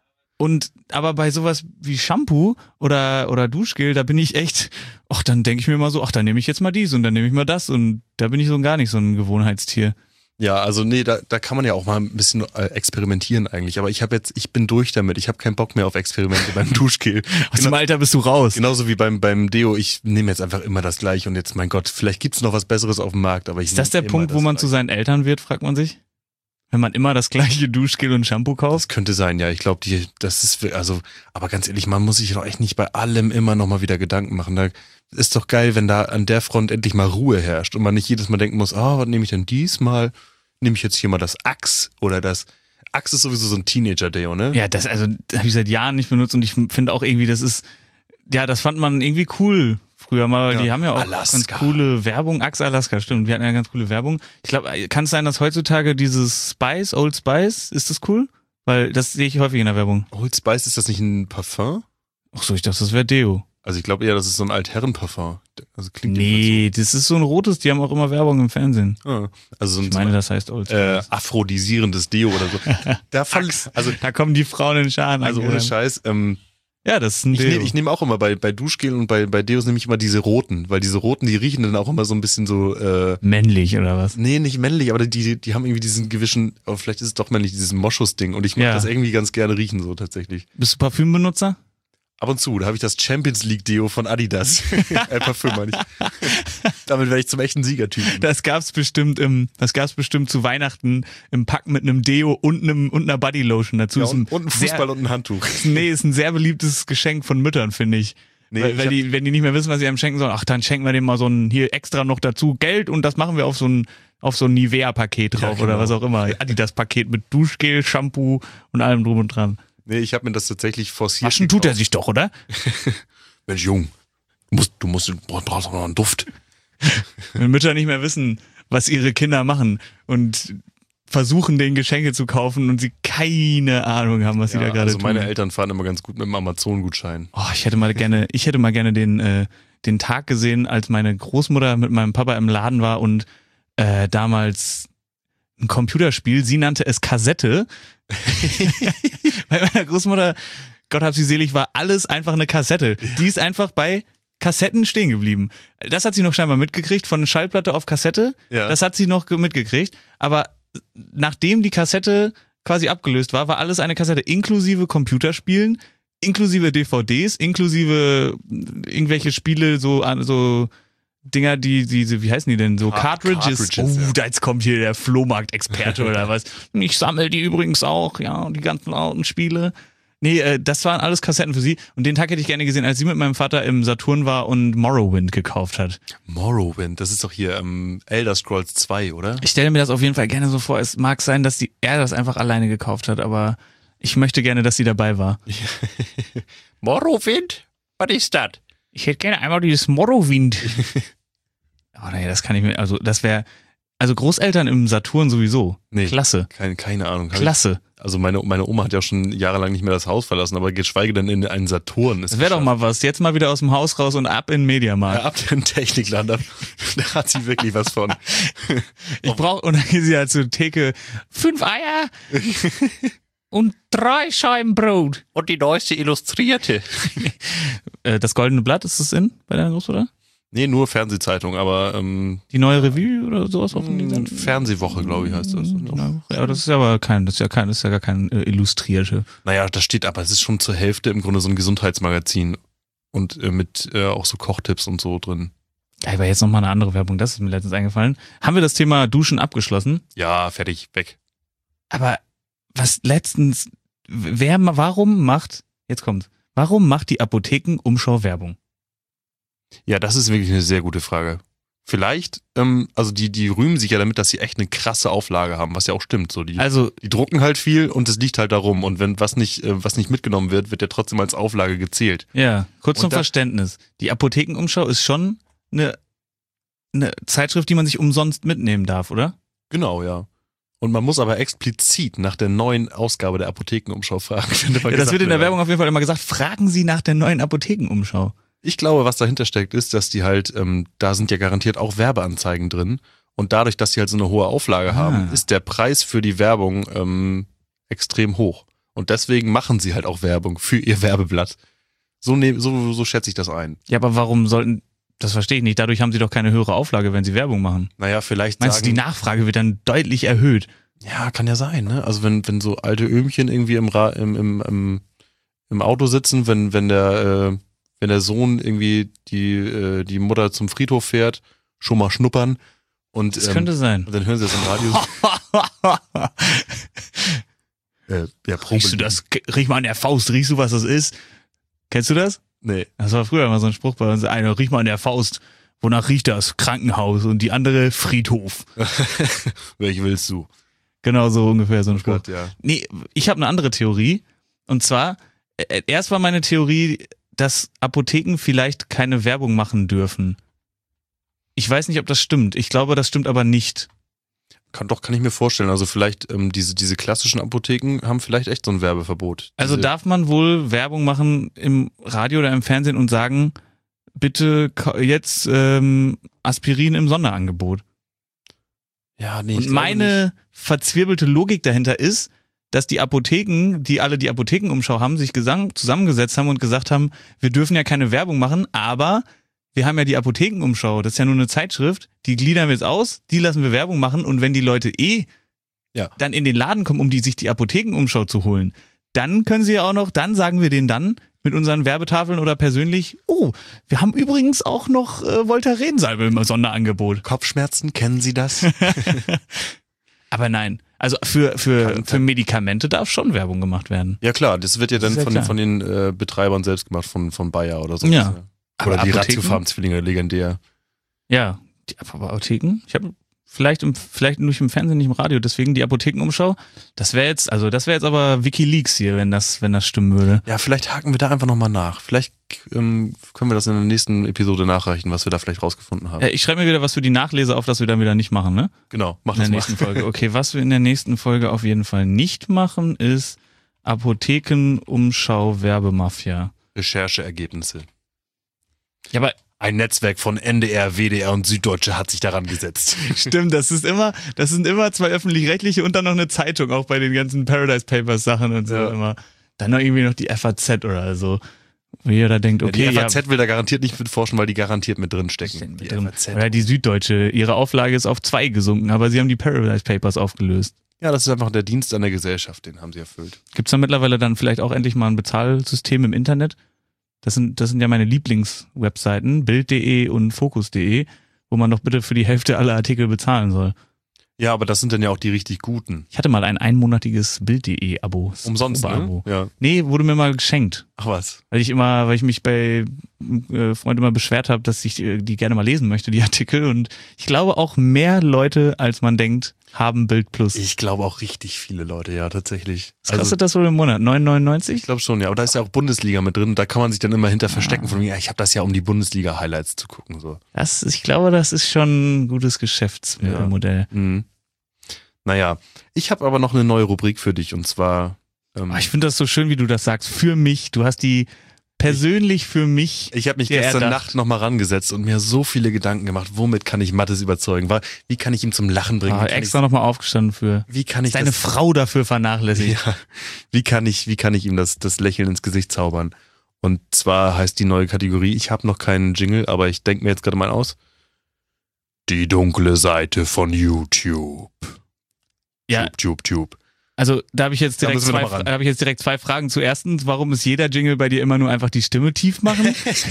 Und aber bei sowas wie Shampoo oder oder Duschgel, da bin ich echt, ach, dann denke ich mir mal so, ach, dann nehme ich jetzt mal dies und dann nehme ich mal das und da bin ich so gar nicht so ein Gewohnheitstier. Ja, also nee, da, da kann man ja auch mal ein bisschen äh, experimentieren eigentlich. Aber ich habe jetzt, ich bin durch damit. Ich habe keinen Bock mehr auf Experimente beim Duschgel. Aus dem Alter bist du raus. Genauso wie beim, beim Deo. Ich nehme jetzt einfach immer das Gleiche und jetzt, mein Gott, vielleicht gibt's noch was Besseres auf dem Markt. Aber ich Ist das der nehm immer Punkt, wo das man zu Gleiche. seinen Eltern wird, fragt man sich? Wenn man immer das gleiche Duschgel und Shampoo kauft? Das könnte sein, ja. Ich glaube, die, das ist, wir- also, aber ganz ehrlich, man muss sich doch echt nicht bei allem immer nochmal wieder Gedanken machen. Da ist doch geil, wenn da an der Front endlich mal Ruhe herrscht und man nicht jedes Mal denken muss, ah, was nehme ich denn diesmal? Nehme ich jetzt hier mal das Axe oder das, Axe ist sowieso so ein Teenager-Deo, ne? Ja, das also habe ich seit Jahren nicht benutzt und ich finde auch irgendwie, das ist, ja, das fand man irgendwie cool früher mal, weil Ja. die haben ja auch Alaska. ganz coole Werbung. Axe Alaska, stimmt, wir hatten ja ganz coole Werbung. Ich glaube, kann es sein, dass heutzutage dieses Spice, Old Spice, ist das cool? Weil das sehe ich häufig in der Werbung. Old Spice, ist das nicht ein Parfum? Ach so, ich dachte, das wäre Deo. Also ich glaube eher, das ist so ein Altherren-Parfum. Also klingt Nee, das ist so ein rotes, die haben auch immer Werbung im Fernsehen. jedenfalls so. Ah, also so ein, Ich meine, das heißt Old so ein äh, Spice. aphrodisierendes Deo oder so. Da fand ich, also, Da kommen die Frauen in Scharen. also ohne angerannt. Scheiß, ähm, Ja, das ist ein ich Deo. nehme ich nehm auch immer bei, bei Duschgel und bei, bei Deos nehme ich immer diese roten, weil diese roten, die riechen dann auch immer so ein bisschen so, äh, Männlich oder was? nee, nicht männlich, aber die, die haben irgendwie diesen gewissen, aber vielleicht ist es doch männlich, dieses Moschus-Ding und ich mag Ja. das irgendwie ganz gerne riechen so tatsächlich. Bist du Parfümbenutzer? Ab und zu, da habe ich das Champions League Deo von Adidas. äh, Parfüm meine ich. Damit werde ich zum echten Siegertypen. Das gab's bestimmt im, das gab's bestimmt zu Weihnachten im Pack mit einem Deo und einem und einer Bodylotion dazu. Ja, Ist ein und, und ein Fußball sehr, und ein Handtuch. Nee, ist ein sehr beliebtes Geschenk von Müttern, finde ich. Nee, weil ich weil hab- die, wenn die nicht mehr wissen, was sie einem schenken sollen, ach, dann schenken wir dem mal so ein hier extra noch dazu Geld und das machen wir auf so ein auf so ein Nivea-Paket drauf Ja, genau. oder was auch immer. Adidas-Paket mit Duschgel, Shampoo und allem drum und dran. Nee, ich habe mir das tatsächlich forciert. Waschen tut er sich doch, oder? Mensch, Jung, du musst, du musst, du brauchst auch noch einen Duft. Wenn Mütter nicht mehr wissen, was ihre Kinder machen und versuchen, denen Geschenke zu kaufen und sie keine Ahnung haben, was sie da Ja, gerade also tun. meine Eltern fahren immer ganz gut mit dem Amazon-Gutschein. Oh, ich hätte mal gerne, ich hätte mal gerne den, äh, den Tag gesehen, als meine Großmutter mit meinem Papa im Laden war und äh, damals ein Computerspiel, sie nannte es Kassette. Bei meiner Großmutter, Gott hab sie selig, war alles einfach eine Kassette. Die ist einfach bei Kassetten stehen geblieben. Das hat sie noch scheinbar mitgekriegt, von Schallplatte auf Kassette. Ja. Das hat sie noch ge- mitgekriegt. Aber nachdem die Kassette quasi abgelöst war, war alles eine Kassette, inklusive Computerspielen, inklusive D V Ds, inklusive irgendwelche Spiele, so, so Dinger, die, diese, wie heißen die denn so? Car- Cartridges. Cartridges, Oh, ja. da jetzt kommt hier der Flohmarkt-Experte oder was. Ich sammle die übrigens auch, ja, die ganzen alten Spiele. Nee, äh, das waren alles Kassetten für sie. Und den Tag hätte ich gerne gesehen, als sie mit meinem Vater im Saturn war und Morrowind gekauft hat. Morrowind, das ist doch hier ähm, Elder Scrolls zwei, oder? Ich stelle mir das auf jeden Fall gerne so vor. Es mag sein, dass die, er das einfach alleine gekauft hat, aber ich möchte gerne, dass sie dabei war. Morrowind? Was ist das? Ich hätte gerne einmal dieses Morrowind. Oh nee, das kann ich mir, also das wäre, also Großeltern im Saturn sowieso. Nee. Klasse. Keine, keine Ahnung. Hab Klasse. Ich, also meine, meine Oma hat ja schon jahrelang nicht mehr das Haus verlassen, aber geschweige denn in einen Saturn. Das wäre doch mal was. Jetzt mal wieder aus dem Haus raus und ab in den Mediamarkt. Ja, ab in Technikland, da, da hat sie wirklich was von. Ich brauche, und dann geht sie halt zur Theke, fünf Eier und drei Scheiben Brot. Und die neueste Illustrierte. Äh, das Goldene Blatt, ist das in bei deiner Großmutter? Nee, nur Fernsehzeitung, aber ähm, Die neue Revue oder sowas? Auf den Fernsehwoche, glaube ich, heißt das. Ja, aber das ist ja aber kein, das ist ja kein, das ist ja gar kein äh, Illustrierte. Naja, da steht aber, es ist schon zur Hälfte im Grunde so ein Gesundheitsmagazin und äh, mit äh, auch so Kochtipps und so drin. Ja, aber jetzt nochmal eine andere Werbung, das ist mir letztens eingefallen. Haben wir das Thema Duschen abgeschlossen? Ja, fertig, weg. Aber was letztens, wer, warum macht, jetzt kommt, warum macht die Apothekenumschau Werbung? Ja, das ist wirklich eine sehr gute Frage. Vielleicht, ähm, also die, die rühmen sich ja damit, dass sie echt eine krasse Auflage haben, was ja auch stimmt. So, die, Also, die drucken halt viel und es liegt halt darum. Und wenn was nicht, äh, was nicht mitgenommen wird, wird ja trotzdem als Auflage gezählt. ja, kurz Und zum da- Verständnis. Die Apothekenumschau ist schon eine, eine Zeitschrift, die man sich umsonst mitnehmen darf, oder? Genau, ja. Und man muss aber explizit nach der neuen Ausgabe der Apothekenumschau fragen. wenn immer Ja, das gesagt wird in der wird. Werbung auf jeden Fall immer gesagt. Fragen Sie nach der neuen Apothekenumschau. Ich glaube, was dahinter steckt, ist, dass die halt, ähm, da sind ja garantiert auch Werbeanzeigen drin. Und dadurch, dass sie halt so eine hohe Auflage Ah. haben, ist der Preis für die Werbung ähm, extrem hoch. Und deswegen machen sie halt auch Werbung für ihr Werbeblatt. So, ne, so, so schätze ich das ein. Ja, aber warum sollten, das verstehe ich nicht, dadurch haben Sie doch keine höhere Auflage, wenn Sie Werbung machen. Naja, vielleicht Meinst sagen... du, die Nachfrage wird dann deutlich erhöht? Ja, kann ja sein, ne? Also wenn, wenn so alte Öhmchen irgendwie im, Ra im, im, im, im Auto sitzen, wenn, wenn der, äh, wenn der Sohn irgendwie die, äh, die Mutter zum Friedhof fährt, schon mal schnuppern und, Das ähm, könnte sein. und dann hören sie das im Radio. äh, ja, Riechst du das? Riech mal an der Faust, riechst du, was das ist? Kennst du das? Nee. Das war früher immer so ein Spruch bei uns. Einer, riech mal an der Faust. Wonach riecht das? Krankenhaus. Und die andere Friedhof. Welche willst du? Genau so ungefähr so ein Oh Spruch. Gott, ja. Nee, ich habe eine andere Theorie. Und zwar, äh, erst war meine Theorie, dass Apotheken vielleicht keine Werbung machen dürfen. Ich weiß nicht, ob das stimmt. Ich glaube, das stimmt aber nicht. Kann, doch, kann ich mir vorstellen. Also vielleicht ähm, diese, diese klassischen Apotheken haben vielleicht echt so ein Werbeverbot. Also Diese, darf man wohl Werbung machen im Radio oder im Fernsehen und sagen, bitte ka- jetzt ähm, Aspirin im Sonderangebot. ja, nee, ich Und glaube meine verzwirbelte Logik dahinter ist, dass die Apotheken, die alle die Apothekenumschau haben, sich gesang- zusammengesetzt haben und gesagt haben, wir dürfen ja keine Werbung machen, aber wir haben ja die Apothekenumschau, das ist ja nur eine Zeitschrift, die gliedern wir jetzt aus, die lassen wir Werbung machen und wenn die Leute eh Ja. dann in den Laden kommen, um die sich die Apothekenumschau zu holen, dann können sie ja auch noch, dann sagen wir denen dann mit unseren Werbetafeln oder persönlich, oh, wir haben übrigens auch noch äh, Voltaren-Salbe im Sonderangebot. Kopfschmerzen, kennen Sie das? Aber nein, also für, für, Kein- für Medikamente darf schon Werbung gemacht werden. Ja klar, das wird ja Das dann ist ja von, klar. von den äh, Betreibern selbst gemacht, von, von Bayer oder so. Ja. Oder Aber die Apotheken? Ratiofarm-Zwillinge, legendär. Ja, die aber Apotheken. Ich habe vielleicht im, vielleicht nicht im Fernsehen, nicht im Radio, deswegen die Apothekenumschau. Das wäre jetzt, also das wäre jetzt aber WikiLeaks hier, wenn das, wenn das stimmen würde. Ja, vielleicht haken wir da einfach nochmal nach. Vielleicht ähm, können wir das in der nächsten Episode nachreichen, was wir da vielleicht rausgefunden haben. Äh, ich schreibe mir wieder was für die Nachlese auf, das wir dann wieder nicht machen, ne? Genau, mach In der das mal. nächsten Folge. Okay, was wir in der nächsten Folge auf jeden Fall nicht machen, ist Apothekenumschau Werbemafia. Rechercheergebnisse. Ja, aber Ein Netzwerk von N D R, W D R und Süddeutsche hat sich daran gesetzt. stimmt, das ist immer, das sind immer zwei öffentlich-rechtliche und dann noch eine Zeitung, auch bei den ganzen Paradise Papers Sachen und so Ja. immer. Dann noch irgendwie noch die F A Z oder so. Wo jeder denkt, Ja, okay, die F A Z ja, will da garantiert nicht mitforschen, weil die garantiert mit drin stecken. Die drin. F A Z. Oder die Süddeutsche, ihre Auflage ist auf zwei gesunken, aber sie haben die Paradise Papers aufgelöst. Ja, das ist einfach der Dienst an der Gesellschaft, den haben sie erfüllt. Gibt's da mittlerweile dann vielleicht auch endlich mal ein Bezahlsystem im Internet? Das sind, das sind ja meine Lieblingswebseiten, bild punkt de und fokus punkt de, wo man doch bitte für die Hälfte aller Artikel bezahlen soll. Ja, aber das sind dann ja auch die richtig guten. Ich hatte mal ein einmonatiges bild punkt de-Abo. Umsonst, ne? Ja. Nee, wurde mir mal geschenkt. Ach was. Weil ich immer, weil ich mich bei äh, Freunden immer beschwert habe, dass ich äh, die gerne mal lesen möchte, die Artikel. Und ich glaube auch mehr Leute, als man denkt, haben Bild Plus. Ich glaube auch richtig viele Leute, ja, tatsächlich. Was kostet also, das wohl im Monat? neun neunundneunzig? Ich glaube schon, ja. Aber da ist ja auch Bundesliga mit drin. Da kann man sich dann immer hinter verstecken ah. von mir. Ja, ich habe das ja, um die Bundesliga-Highlights zu gucken. So. Das, ich glaube, das ist schon ein gutes Geschäftsmodell. Ja. Mhm. Naja, ich habe aber noch eine neue Rubrik für dich und zwar... Ähm, oh, ich finde das so schön, wie du das sagst. Für mich. Du hast die persönlich für mich Ich habe mich gestern erdacht. Nacht nochmal rangesetzt und mir so viele Gedanken gemacht, womit kann ich Mathis überzeugen? Wie kann ich ihm zum Lachen bringen? Ah, extra nochmal aufgestanden für. Wie kann ich deine das, Frau dafür vernachlässigt? Ja, wie kann ich, wie kann ich ihm das, das Lächeln ins Gesicht zaubern? Und zwar heißt die neue Kategorie, ich habe noch keinen Jingle, aber ich denke mir jetzt gerade mal aus. Die dunkle Seite von YouTube. Ja. Tube, Tube, Tube. Also da habe ich jetzt direkt Da müssen wir zwei, noch mal ran. da habe ich jetzt direkt zwei Fragen. Zu erstens, warum muss jeder Jingle bei dir immer nur einfach die Stimme tief machen?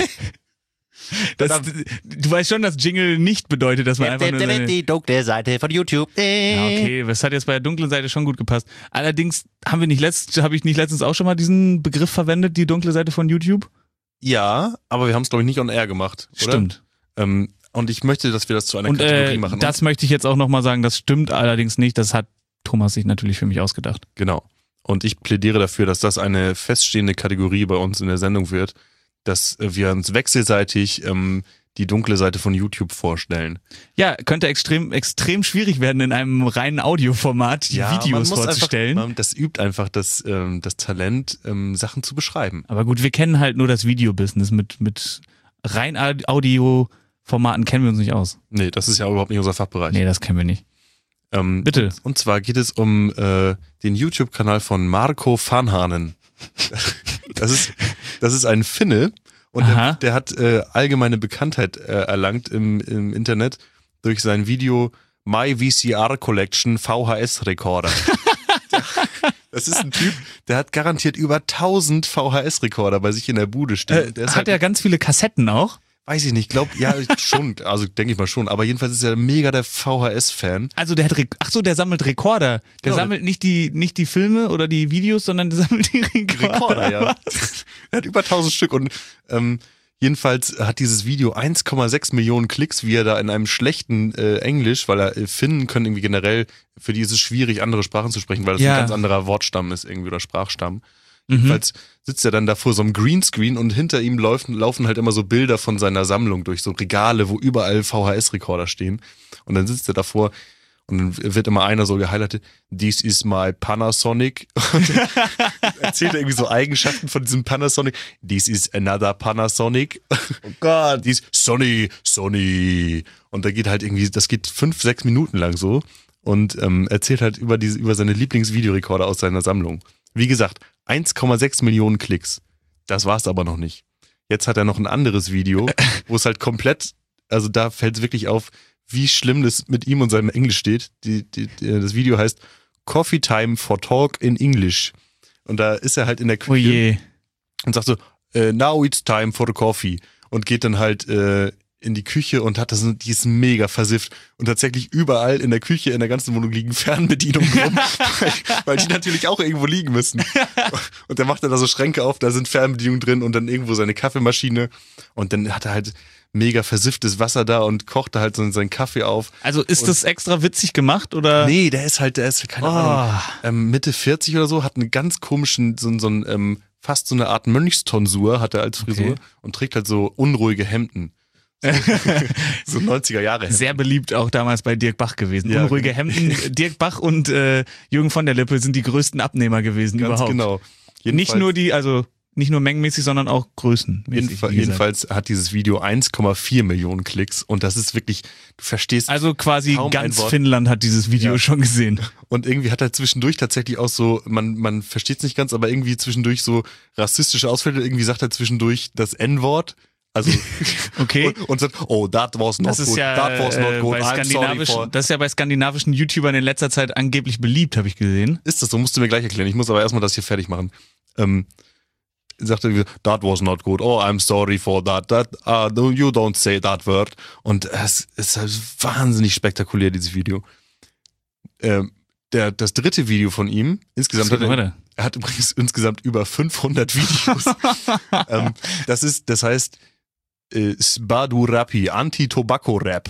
Das, du weißt schon, dass Jingle nicht bedeutet, dass man einfach nur seine... Die dunkle Seite von YouTube. Ja, okay, das hat jetzt bei der dunklen Seite schon gut gepasst. Allerdings haben wir nicht letzt, habe ich nicht letztens auch schon mal diesen Begriff verwendet, die dunkle Seite von YouTube? Ja, aber wir haben es, glaube ich, nicht on air gemacht, oder? Stimmt. Ähm, und ich möchte, dass wir das zu einer Und Kategorie äh, machen. das möchte ich jetzt auch nochmal sagen, das stimmt allerdings nicht, das hat Thomas sich natürlich für mich ausgedacht. Genau. Und ich plädiere dafür, dass das eine feststehende Kategorie bei uns in der Sendung wird, dass wir uns wechselseitig ähm, die dunkle Seite von YouTube vorstellen. Ja, könnte extrem extrem schwierig werden, in einem reinen Audioformat die ja, Videos man muss vorzustellen. Einfach, man, das übt einfach das, ähm, das Talent, ähm, Sachen zu beschreiben. Aber gut, wir kennen halt nur das Videobusiness. Mit, mit rein Audioformaten kennen wir uns nicht aus. Nee, das ist ja überhaupt nicht unser Fachbereich. Nee, das kennen wir nicht. Ähm, Bitte. Und, und zwar geht es um äh, den YouTube-Kanal von Marco Vanhanen. Das ist, das ist ein Finne und der, der hat äh, allgemeine Bekanntheit äh, erlangt im, im Internet durch sein Video My V C R Collection V H S-Rekorder. Das ist ein Typ, der hat garantiert über tausend V H S-Rekorder bei sich in der Bude stehen. Äh, der ist hat halt, er ganz viele Kassetten auch? Weiß ich nicht, glaub, ja, schon, also denke ich mal schon, aber jedenfalls ist er mega der V H S-Fan. Also der hat, Re- ach so, der sammelt Rekorder. Der Genau, sammelt nicht die, nicht die Filme oder die Videos, sondern der sammelt die Rekorder. Rekorder, ja. Er hat über tausend Stück und ähm, jedenfalls hat dieses Video eins Komma sechs Millionen Klicks, wie er da in einem schlechten äh, Englisch, weil er äh, Finnen können irgendwie generell, für die ist es schwierig, andere Sprachen zu sprechen, weil das Ja. ein ganz anderer Wortstamm ist irgendwie oder Sprachstamm. Jedenfalls sitzt er dann da vor so einem Greenscreen und hinter ihm laufen, laufen halt immer so Bilder von seiner Sammlung durch so Regale, wo überall V H S-Rekorder stehen. Und dann sitzt er davor und dann wird immer einer so gehighlightet, this is my Panasonic. Und dann erzählt er irgendwie so Eigenschaften von diesem Panasonic. This is another Panasonic. Oh Gott. This Sony, Sony. Und da geht halt irgendwie, das geht fünf, sechs Minuten lang so und ähm, erzählt halt über diese, über seine Lieblingsvideorekorder aus seiner Sammlung. Wie gesagt, eins Komma sechs Millionen Klicks. Das war's aber noch nicht. Jetzt hat er noch ein anderes Video, wo es halt komplett, also da fällt es wirklich auf, wie schlimm das mit ihm und seinem Englisch steht. Die, die, die, das Video heißt Coffee Time for Talk in English. Und da ist er halt in der Oh Küche je. und sagt so, äh, now it's time for the coffee. Und geht dann halt äh, in die Küche und hat das, die ist mega versifft. Und tatsächlich überall in der Küche, in der ganzen Wohnung liegen Fernbedienungen rum, weil, weil die natürlich auch irgendwo liegen müssen. Und der macht dann da so Schränke auf, da sind Fernbedienungen drin und dann irgendwo seine Kaffeemaschine. Und dann hat er halt mega versifftes Wasser da und kocht da halt so seinen Kaffee auf. Also ist Und- das extra witzig gemacht oder? Nee, der ist halt, der ist, keine Oh. Ahnung, ähm, Mitte vierzig oder so, hat einen ganz komischen, so, so ein, ähm, fast so eine Art Mönchstonsur hat er als Frisur Okay. und trägt halt so unruhige Hemden. So neunziger Jahre Hemden. Sehr beliebt auch damals bei Dirk Bach gewesen. Ja, Unruhige genau. Hemden. Dirk Bach und äh, Jürgen von der Lippe sind die größten Abnehmer gewesen Ganz überhaupt. genau. Nicht Jedenfalls- nur die, also nicht nur mengenmäßig, sondern auch größenmäßig. Jedenfalls, wie gesagt. jedenfalls hat dieses Video eins Komma vier Millionen Klicks und das ist wirklich, du verstehst. Also quasi kaum ein ganz Wort. Finnland hat dieses Video Ja. schon gesehen. Und irgendwie hat er zwischendurch tatsächlich auch so, man, man versteht es nicht ganz, aber irgendwie zwischendurch so rassistische Ausfälle. Irgendwie sagt er zwischendurch das N-Wort. Also Okay. und, und sagt, oh, that was not Das ist good, ja that was not äh, good, bei I'm sorry skandinavischen, for. das ist ja bei skandinavischen YouTubern in letzter Zeit angeblich beliebt, habe ich gesehen. Ist das so? Musst du mir gleich erklären. Ich muss aber erstmal das hier fertig machen. Ähm, sagt er, that was not good, oh, I'm sorry for that, that uh, you don't say that word. Und es ist halt wahnsinnig spektakulär, dieses Video. Ähm, der, das dritte Video von ihm, insgesamt hat er, er hat übrigens insgesamt über fünfhundert Videos. ähm, das ist, das heißt, äh, Sbadu Rappi, Anti-Tobacco-Rap.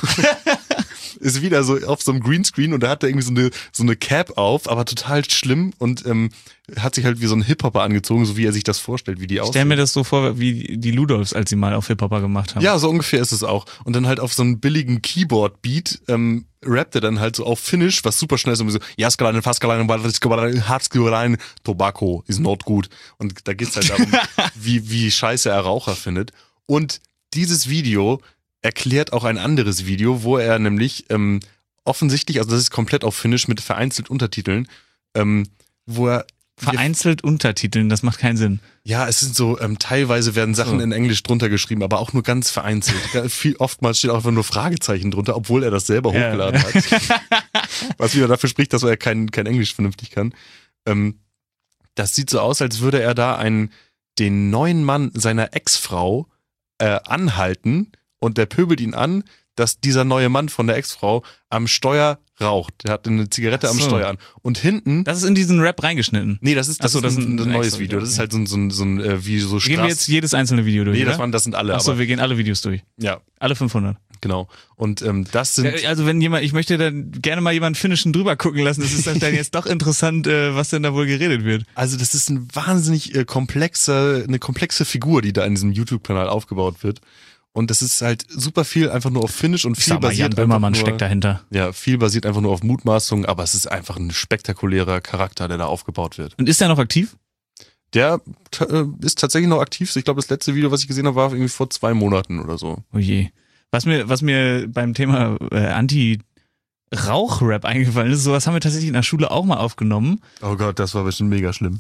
Ist wieder so auf so einem Greenscreen und da hat er irgendwie so eine, so eine Cap auf, aber total schlimm und ähm, hat sich halt wie so ein Hip-Hopper angezogen, so wie er sich das vorstellt, wie die aussehen. Stell mir das so vor, wie die Ludolfs, als sie mal auf Hip-Hopper gemacht haben. Ja, so ungefähr ist es auch. Und dann halt auf so einem billigen Keyboard-Beat ähm, rappt er dann halt so auf Finnish, was super schnell ist und so, Jaskalainen, Faskalainen, Harskalainen, Tobacco is not good. Und da geht's halt darum, wie, wie scheiße er Raucher findet. Und dieses Video erklärt auch ein anderes Video, wo er nämlich ähm, offensichtlich, also das ist komplett auf Finnish mit vereinzelt Untertiteln, ähm, wo er vereinzelt Untertiteln, das macht keinen Sinn. Ja, es sind so, ähm, teilweise werden Sachen so in Englisch drunter geschrieben, aber auch nur ganz vereinzelt. Viel, oftmals steht auch einfach nur Fragezeichen drunter, obwohl er das selber ja. hochgeladen hat. Was wieder dafür spricht, dass er kein, kein Englisch vernünftig kann. Ähm, das sieht so aus, als würde er da einen, den neuen Mann seiner Ex-Frau äh, anhalten und der pöbelt ihn an, dass dieser neue Mann von der Ex-Frau am Steuer raucht. Der hat eine Zigarette so am Steuer an. Und hinten... Das ist in diesen Rap reingeschnitten? Nee, das ist, das Achso, ist das ein, ist ein, ein neues extra Video. Das okay. ist halt so ein, so ein, so ein äh, wie so Straß. Gehen wir jetzt jedes einzelne Video durch, Nee, das, oder? waren, das sind alle. Achso, aber, wir gehen alle Videos durch. Ja. Alle fünfhundert. Genau. Und ähm, das sind... Also wenn jemand, ich möchte dann gerne mal jemanden Finnischen drüber gucken lassen. Das ist dann jetzt doch interessant, äh, was denn da wohl geredet wird. Also das ist ein wahnsinnig äh, komplexer, eine komplexe Figur, die da in diesem YouTube-Kanal aufgebaut wird. Und das ist halt super viel einfach nur auf Finnisch und ich viel sag mal, basiert Jan Böhmermann nur, steckt dahinter. Ja, viel basiert einfach nur auf Mutmaßungen, aber es ist einfach ein spektakulärer Charakter, der da aufgebaut wird. Und ist der noch aktiv? Der äh, ist tatsächlich noch aktiv. Ich glaube, das letzte Video, was ich gesehen habe, war irgendwie vor zwei Monaten oder so. Oh je. Was mir, was mir beim Thema äh, Anti-Rauch-Rap eingefallen ist, sowas haben wir tatsächlich in der Schule auch mal aufgenommen. Oh Gott, das war bestimmt mega schlimm.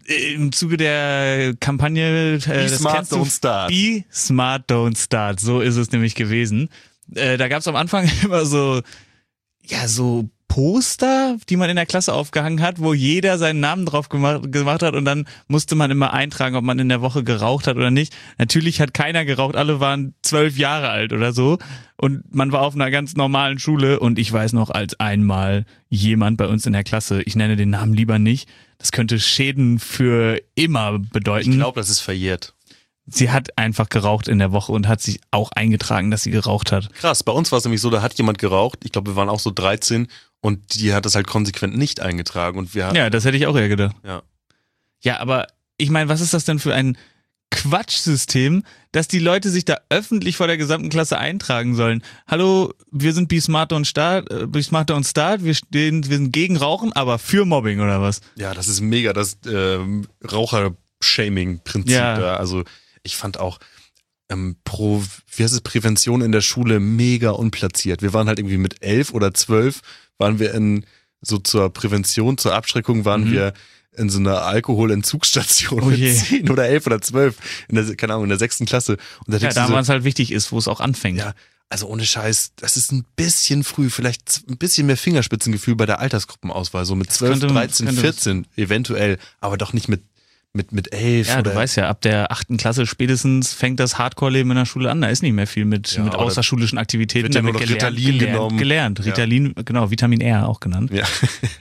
Im Zuge der Kampagne äh, Be smart, don't start. Be smart, don't start. So ist es nämlich gewesen. Äh, da gab es am Anfang immer so, ja, so Poster, die man in der Klasse aufgehangen hat, wo jeder seinen Namen drauf gemacht, gemacht hat und dann musste man immer eintragen, ob man in der Woche geraucht hat oder nicht. Natürlich hat keiner geraucht, alle waren zwölf Jahre alt oder so und man war auf einer ganz normalen Schule und ich weiß noch, als einmal jemand bei uns in der Klasse, ich nenne den Namen lieber nicht, das könnte Schäden für immer bedeuten. Ich glaube, das ist verjährt. Sie hat einfach geraucht in der Woche und hat sich auch eingetragen, dass sie geraucht hat. Krass, bei uns war es nämlich so, da hat jemand geraucht, ich glaube, wir waren auch so dreizehn und die hat das halt konsequent nicht eingetragen. Und wir ja, das hätte ich auch eher gedacht. Ja, ja, aber ich meine, was ist das denn für ein Quatschsystem, dass die Leute sich da öffentlich vor der gesamten Klasse eintragen sollen? Hallo, wir sind Be Smarter und Start, äh, Be Smarter und Start, wir stehen, wir sind gegen Rauchen, aber für Mobbing oder was? Ja, das ist mega das ähm, Raucher-Shaming-Prinzip Ja. da. Also ich fand auch ähm, pro, wie heißt es, Prävention in der Schule mega unplatziert. Wir waren halt irgendwie mit elf oder zwölf, waren wir in, so zur Prävention, zur Abschreckung waren Mhm. wir in so einer Alkoholentzugstation Oh mit je. zehn oder elf oder zwölf, in der, keine Ahnung, in der sechsten Klasse. Und da Ja, denkst du da so, wann es halt wichtig ist, wo es auch anfängt. ja, also ohne Scheiß, das ist ein bisschen früh, vielleicht ein bisschen mehr Fingerspitzengefühl bei der Altersgruppenauswahl, so mit zwölf, könnte- dreizehn, könnte- vierzehn eventuell, aber doch nicht mit mit mit elf Ja, oder du weißt ja, ab der achten Klasse spätestens fängt das Hardcore-Leben in der Schule an. Da ist nicht mehr viel mit, Ja, mit aber außerschulischen Aktivitäten. wird ja Da nur wird noch gelernt, Ritalin gelernt, genommen. Gelernt, Ja. Ritalin, genau, Vitamin R auch genannt. ja.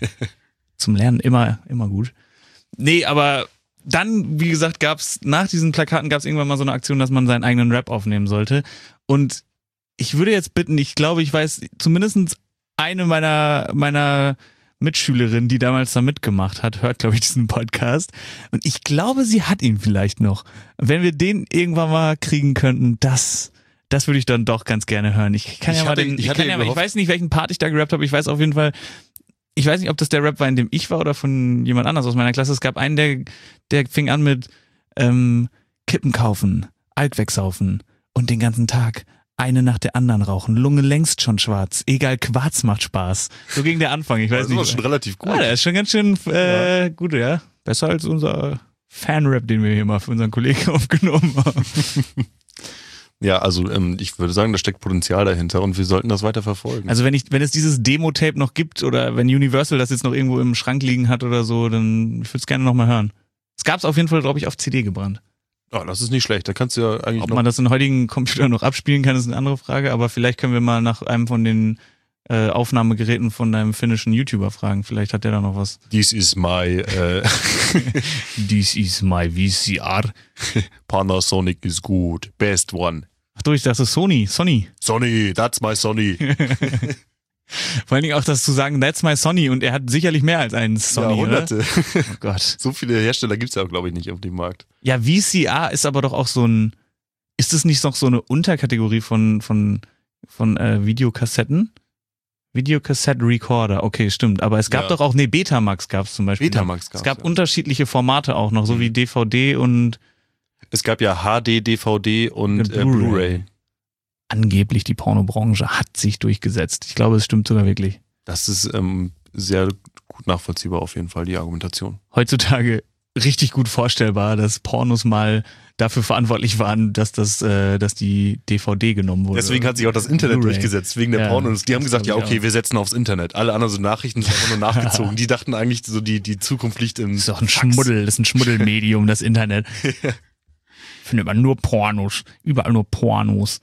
Zum Lernen immer, immer gut. Nee, aber dann, wie gesagt, gab's nach diesen Plakaten gab's irgendwann mal so eine Aktion, dass man seinen eigenen Rap aufnehmen sollte. Und ich würde jetzt bitten, ich glaube, ich weiß zumindest eine meiner, meiner Mitschülerin, die damals da mitgemacht hat, hört, glaube ich, diesen Podcast. Und ich glaube, sie hat ihn vielleicht noch. Wenn wir den irgendwann mal kriegen könnten, das, das würde ich dann doch ganz gerne hören. Ich kann Ich ja mal hatte- den, ich ich, hatte kann ja mal, ich gehofft- weiß nicht, welchen Part ich da gerappt habe. Ich weiß auf jeden Fall, ich weiß nicht, ob das der Rap war, in dem ich war oder von jemand anders aus meiner Klasse. Es gab einen, der, der fing an mit ähm, Kippen kaufen, Alk wegsaufen und den ganzen Tag eine nach der anderen rauchen. Lunge längst schon schwarz. Egal, Quarz macht Spaß. So ging der Anfang. Ich weiß Das war nicht. schon relativ gut. Ah, der ist schon ganz schön äh, gut, ja. Besser als unser Fan-Rap, den wir hier mal für unseren Kollegen aufgenommen haben. Ja, also ähm, ich würde sagen, da steckt Potenzial dahinter und wir sollten das weiter verfolgen. Also wenn ich, wenn es dieses Demo-Tape noch gibt oder wenn Universal das jetzt noch irgendwo im Schrank liegen hat oder so, dann ich würde es gerne nochmal hören. Es gab es auf jeden Fall, glaube ich, auf C D gebrannt. Oh, das ist nicht schlecht. Da kannst du ja eigentlich Ob noch... man das in heutigen Computern noch abspielen kann, ist eine andere Frage, aber vielleicht können wir mal nach einem von den äh, Aufnahmegeräten von deinem finnischen YouTuber fragen. Vielleicht hat der da noch was. This is my äh, This is my V C R. Panasonic is good. Best one. Ach du, ich dachte Sony. Sony. Sony, that's my Sony. Vor allen Dingen auch das zu sagen, that's my Sony, und er hat sicherlich mehr als einen Sony, ja, hunderte. oder? Oh Gott. So viele Hersteller gibt's ja auch, glaube ich, nicht auf dem Markt. Ja, V C R ist aber doch auch so ein, ist es nicht noch so eine Unterkategorie von, von, von äh, Videokassetten? Videocassette Recorder, okay, stimmt. Aber es gab Ja. doch auch, nee, Betamax gab es zum Beispiel. Betamax noch. gab's, Es gab ja. unterschiedliche Formate auch noch, so Mhm. wie D V D und Es gab ja H D, D V D und Und äh, Blu-ray. Blu-ray. angeblich die Pornobranche hat sich durchgesetzt. Ich glaube, es stimmt sogar wirklich. Das ist ähm, sehr gut nachvollziehbar auf jeden Fall, die Argumentation. Heutzutage richtig gut vorstellbar, dass Pornos mal dafür verantwortlich waren, dass das, äh, dass die D V D genommen wurde. Deswegen hat sich auch das Internet Blu-ray. durchgesetzt, wegen der Ja, Pornos. Die haben das gesagt, ja glaub ich okay, auch. wir setzen aufs Internet. Alle anderen so Nachrichten sind einfach nur nachgezogen. Die dachten eigentlich so, die, die Zukunft liegt im Das ist doch ein Fax. Schmuddel, das ist ein Schmuddelmedium, das Internet. Findet man nur Pornos, überall nur Pornos.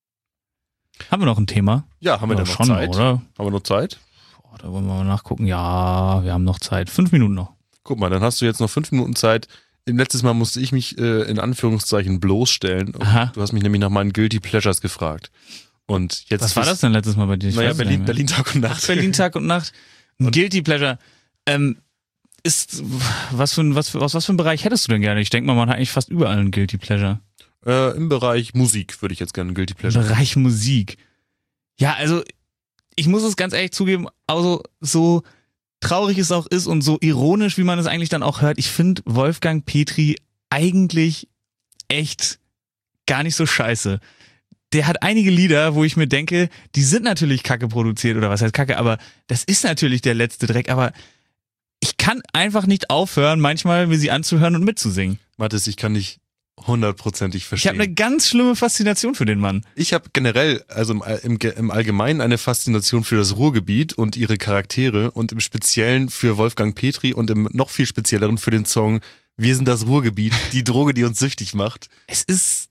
Haben wir noch ein Thema? Ja, haben wir Ja, da noch schon, Zeit? oder? Haben wir noch Zeit? Boah, da wollen wir mal nachgucken. Ja, wir haben noch Zeit. Fünf Minuten noch. Guck mal, dann hast du jetzt noch fünf Minuten Zeit. Letztes Mal musste ich mich äh, in Anführungszeichen bloßstellen. Aha. Du hast mich nämlich nach meinen Guilty Pleasures gefragt. Und jetzt Was war das denn letztes Mal bei dir? Ich Naja, weiß es Berlin, nicht mehr. Berlin Tag und Nacht. Ach, Berlin Tag und Nacht. Ein Guilty Pleasure. Ähm, ist, was für, ein, was, für, aus was für einem Bereich hättest du denn gerne? Ich denke mal, man hat eigentlich fast überall einen Guilty Pleasure. Äh, Im Bereich Musik würde ich jetzt gerne einen Guilty Im Pleasure. Bereich Musik. Ja, also, ich muss es ganz ehrlich zugeben, also so traurig es auch ist und so ironisch, wie man es eigentlich dann auch hört, ich finde Wolfgang Petri eigentlich echt gar nicht so scheiße. Der hat einige Lieder, wo ich mir denke, die sind natürlich kacke produziert, oder was heißt kacke, aber das ist natürlich der letzte Dreck, aber ich kann einfach nicht aufhören, manchmal mir sie anzuhören und mitzusingen. Mathis, ich kann dich hundertprozentig Ich verstehen. habe eine ganz schlimme Faszination für den Mann. Ich habe generell, also im, im, im Allgemeinen eine Faszination für das Ruhrgebiet und ihre Charaktere und im Speziellen für Wolfgang Petri und im noch viel spezielleren für den Song Wir sind das Ruhrgebiet, die Droge, die uns süchtig macht. Es ist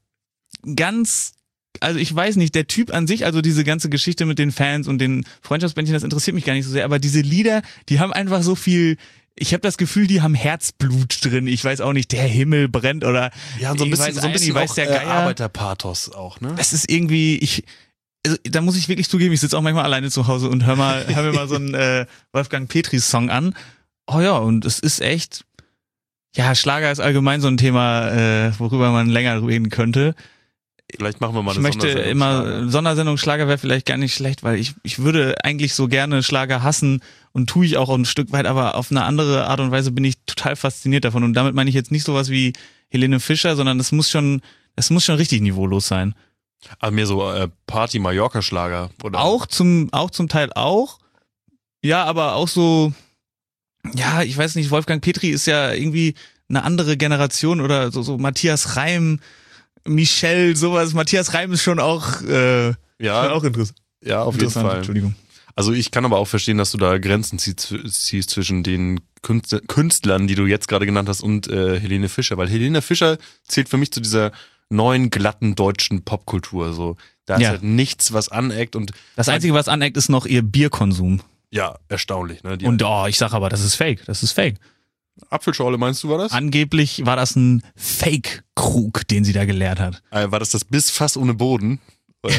ganz, also ich weiß nicht, der Typ an sich, also diese ganze Geschichte mit den Fans und den Freundschaftsbändchen, das interessiert mich gar nicht so sehr, aber diese Lieder, die haben einfach so viel, ich habe das Gefühl, die haben Herzblut drin. Ich weiß auch nicht, der Himmel brennt oder Ja, und so ein ich bisschen, weiß so ein auch bisschen nicht, weiß auch, der äh, Geier. Arbeiterpathos auch, ne? Das ist irgendwie, ich, also, da muss ich wirklich zugeben, ich sitze auch manchmal alleine zu Hause und hör mal, hör mir mal so einen äh, Wolfgang Petri-Song an. Oh ja, und es ist echt, ja, Schlager ist allgemein so ein Thema, äh, worüber man länger reden könnte. Vielleicht machen wir mal Ich eine möchte Sondersendung immer, Schlager. Sondersendung Schlager wäre vielleicht gar nicht schlecht, weil ich, ich würde eigentlich so gerne Schlager hassen und tue ich auch ein Stück weit, aber auf eine andere Art und Weise bin ich total fasziniert davon. Und damit meine ich jetzt nicht sowas wie Helene Fischer, sondern das muss schon, das muss schon richtig niveaulos sein. Aber mehr so äh, Party-Mallorca-Schlager, oder? Auch zum, auch zum Teil auch. Ja, aber auch so, ja, ich weiß nicht, Wolfgang Petri ist ja irgendwie eine andere Generation oder so, so Matthias Reim, Michel, sowas. Matthias Reim ist schon auch, äh, schon Ja, auch interessant. ja, auf jeden Interessant, Fall. Entschuldigung. Also ich kann aber auch verstehen, dass du da Grenzen ziehst, ziehst zwischen den Künstler, Künstlern, die du jetzt gerade genannt hast, und äh, Helene Fischer. Weil Helene Fischer zählt für mich zu dieser neuen, glatten deutschen Popkultur. So, da ist Ja. halt nichts, was aneckt und Das Einzige, was aneckt, ist noch ihr Bierkonsum. ja, erstaunlich. Ne? Die Und oh, ich sag aber, das ist fake. Das ist fake. Apfelschorle, meinst du, war das? Angeblich war das ein Fake-Krug, den sie da geleert hat. Äh, war das das Bissfass ohne Boden? Oder?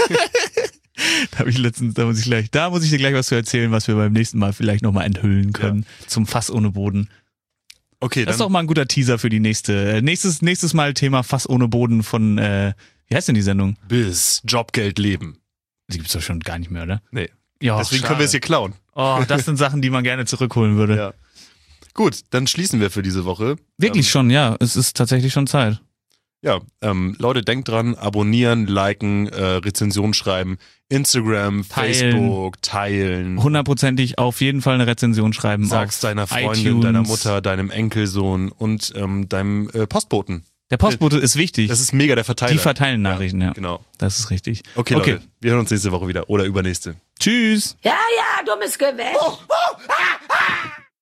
Da habe ich letztens, da muss ich gleich, da muss ich dir gleich was zu erzählen, was wir beim nächsten Mal vielleicht nochmal enthüllen können. Zum Fass ohne Boden. Okay, Das ist dann doch mal ein guter Teaser für die nächste, äh, nächstes, nächstes Mal Thema Fass ohne Boden von, äh, wie heißt denn die Sendung? Biss, Job, Geld, Leben. Die gibt's doch schon gar nicht mehr, oder? Nee. Ja, Deswegen schade. können wir es hier klauen. Oh, das sind Sachen, die man gerne zurückholen würde. Ja. Gut, dann schließen wir für diese Woche. Wirklich Ähm, schon, ja. Es ist tatsächlich schon Zeit. Ja, ähm, Leute, denkt dran, abonnieren, liken, äh, Rezension schreiben, Instagram, Teilen. Facebook, teilen. Hundertprozentig auf jeden Fall eine Rezension schreiben. Sag's auf deiner Freundin, iTunes. deiner Mutter, deinem Enkelsohn und ähm, deinem äh, Postboten. Der Postbote ist wichtig. Das ist mega der Verteiler. Die verteilen Nachrichten, ja. Genau. Das ist richtig. Okay, Okay. Leute, wir hören uns nächste Woche wieder oder übernächste. Tschüss. Ja, ja, dummes Gewäsch.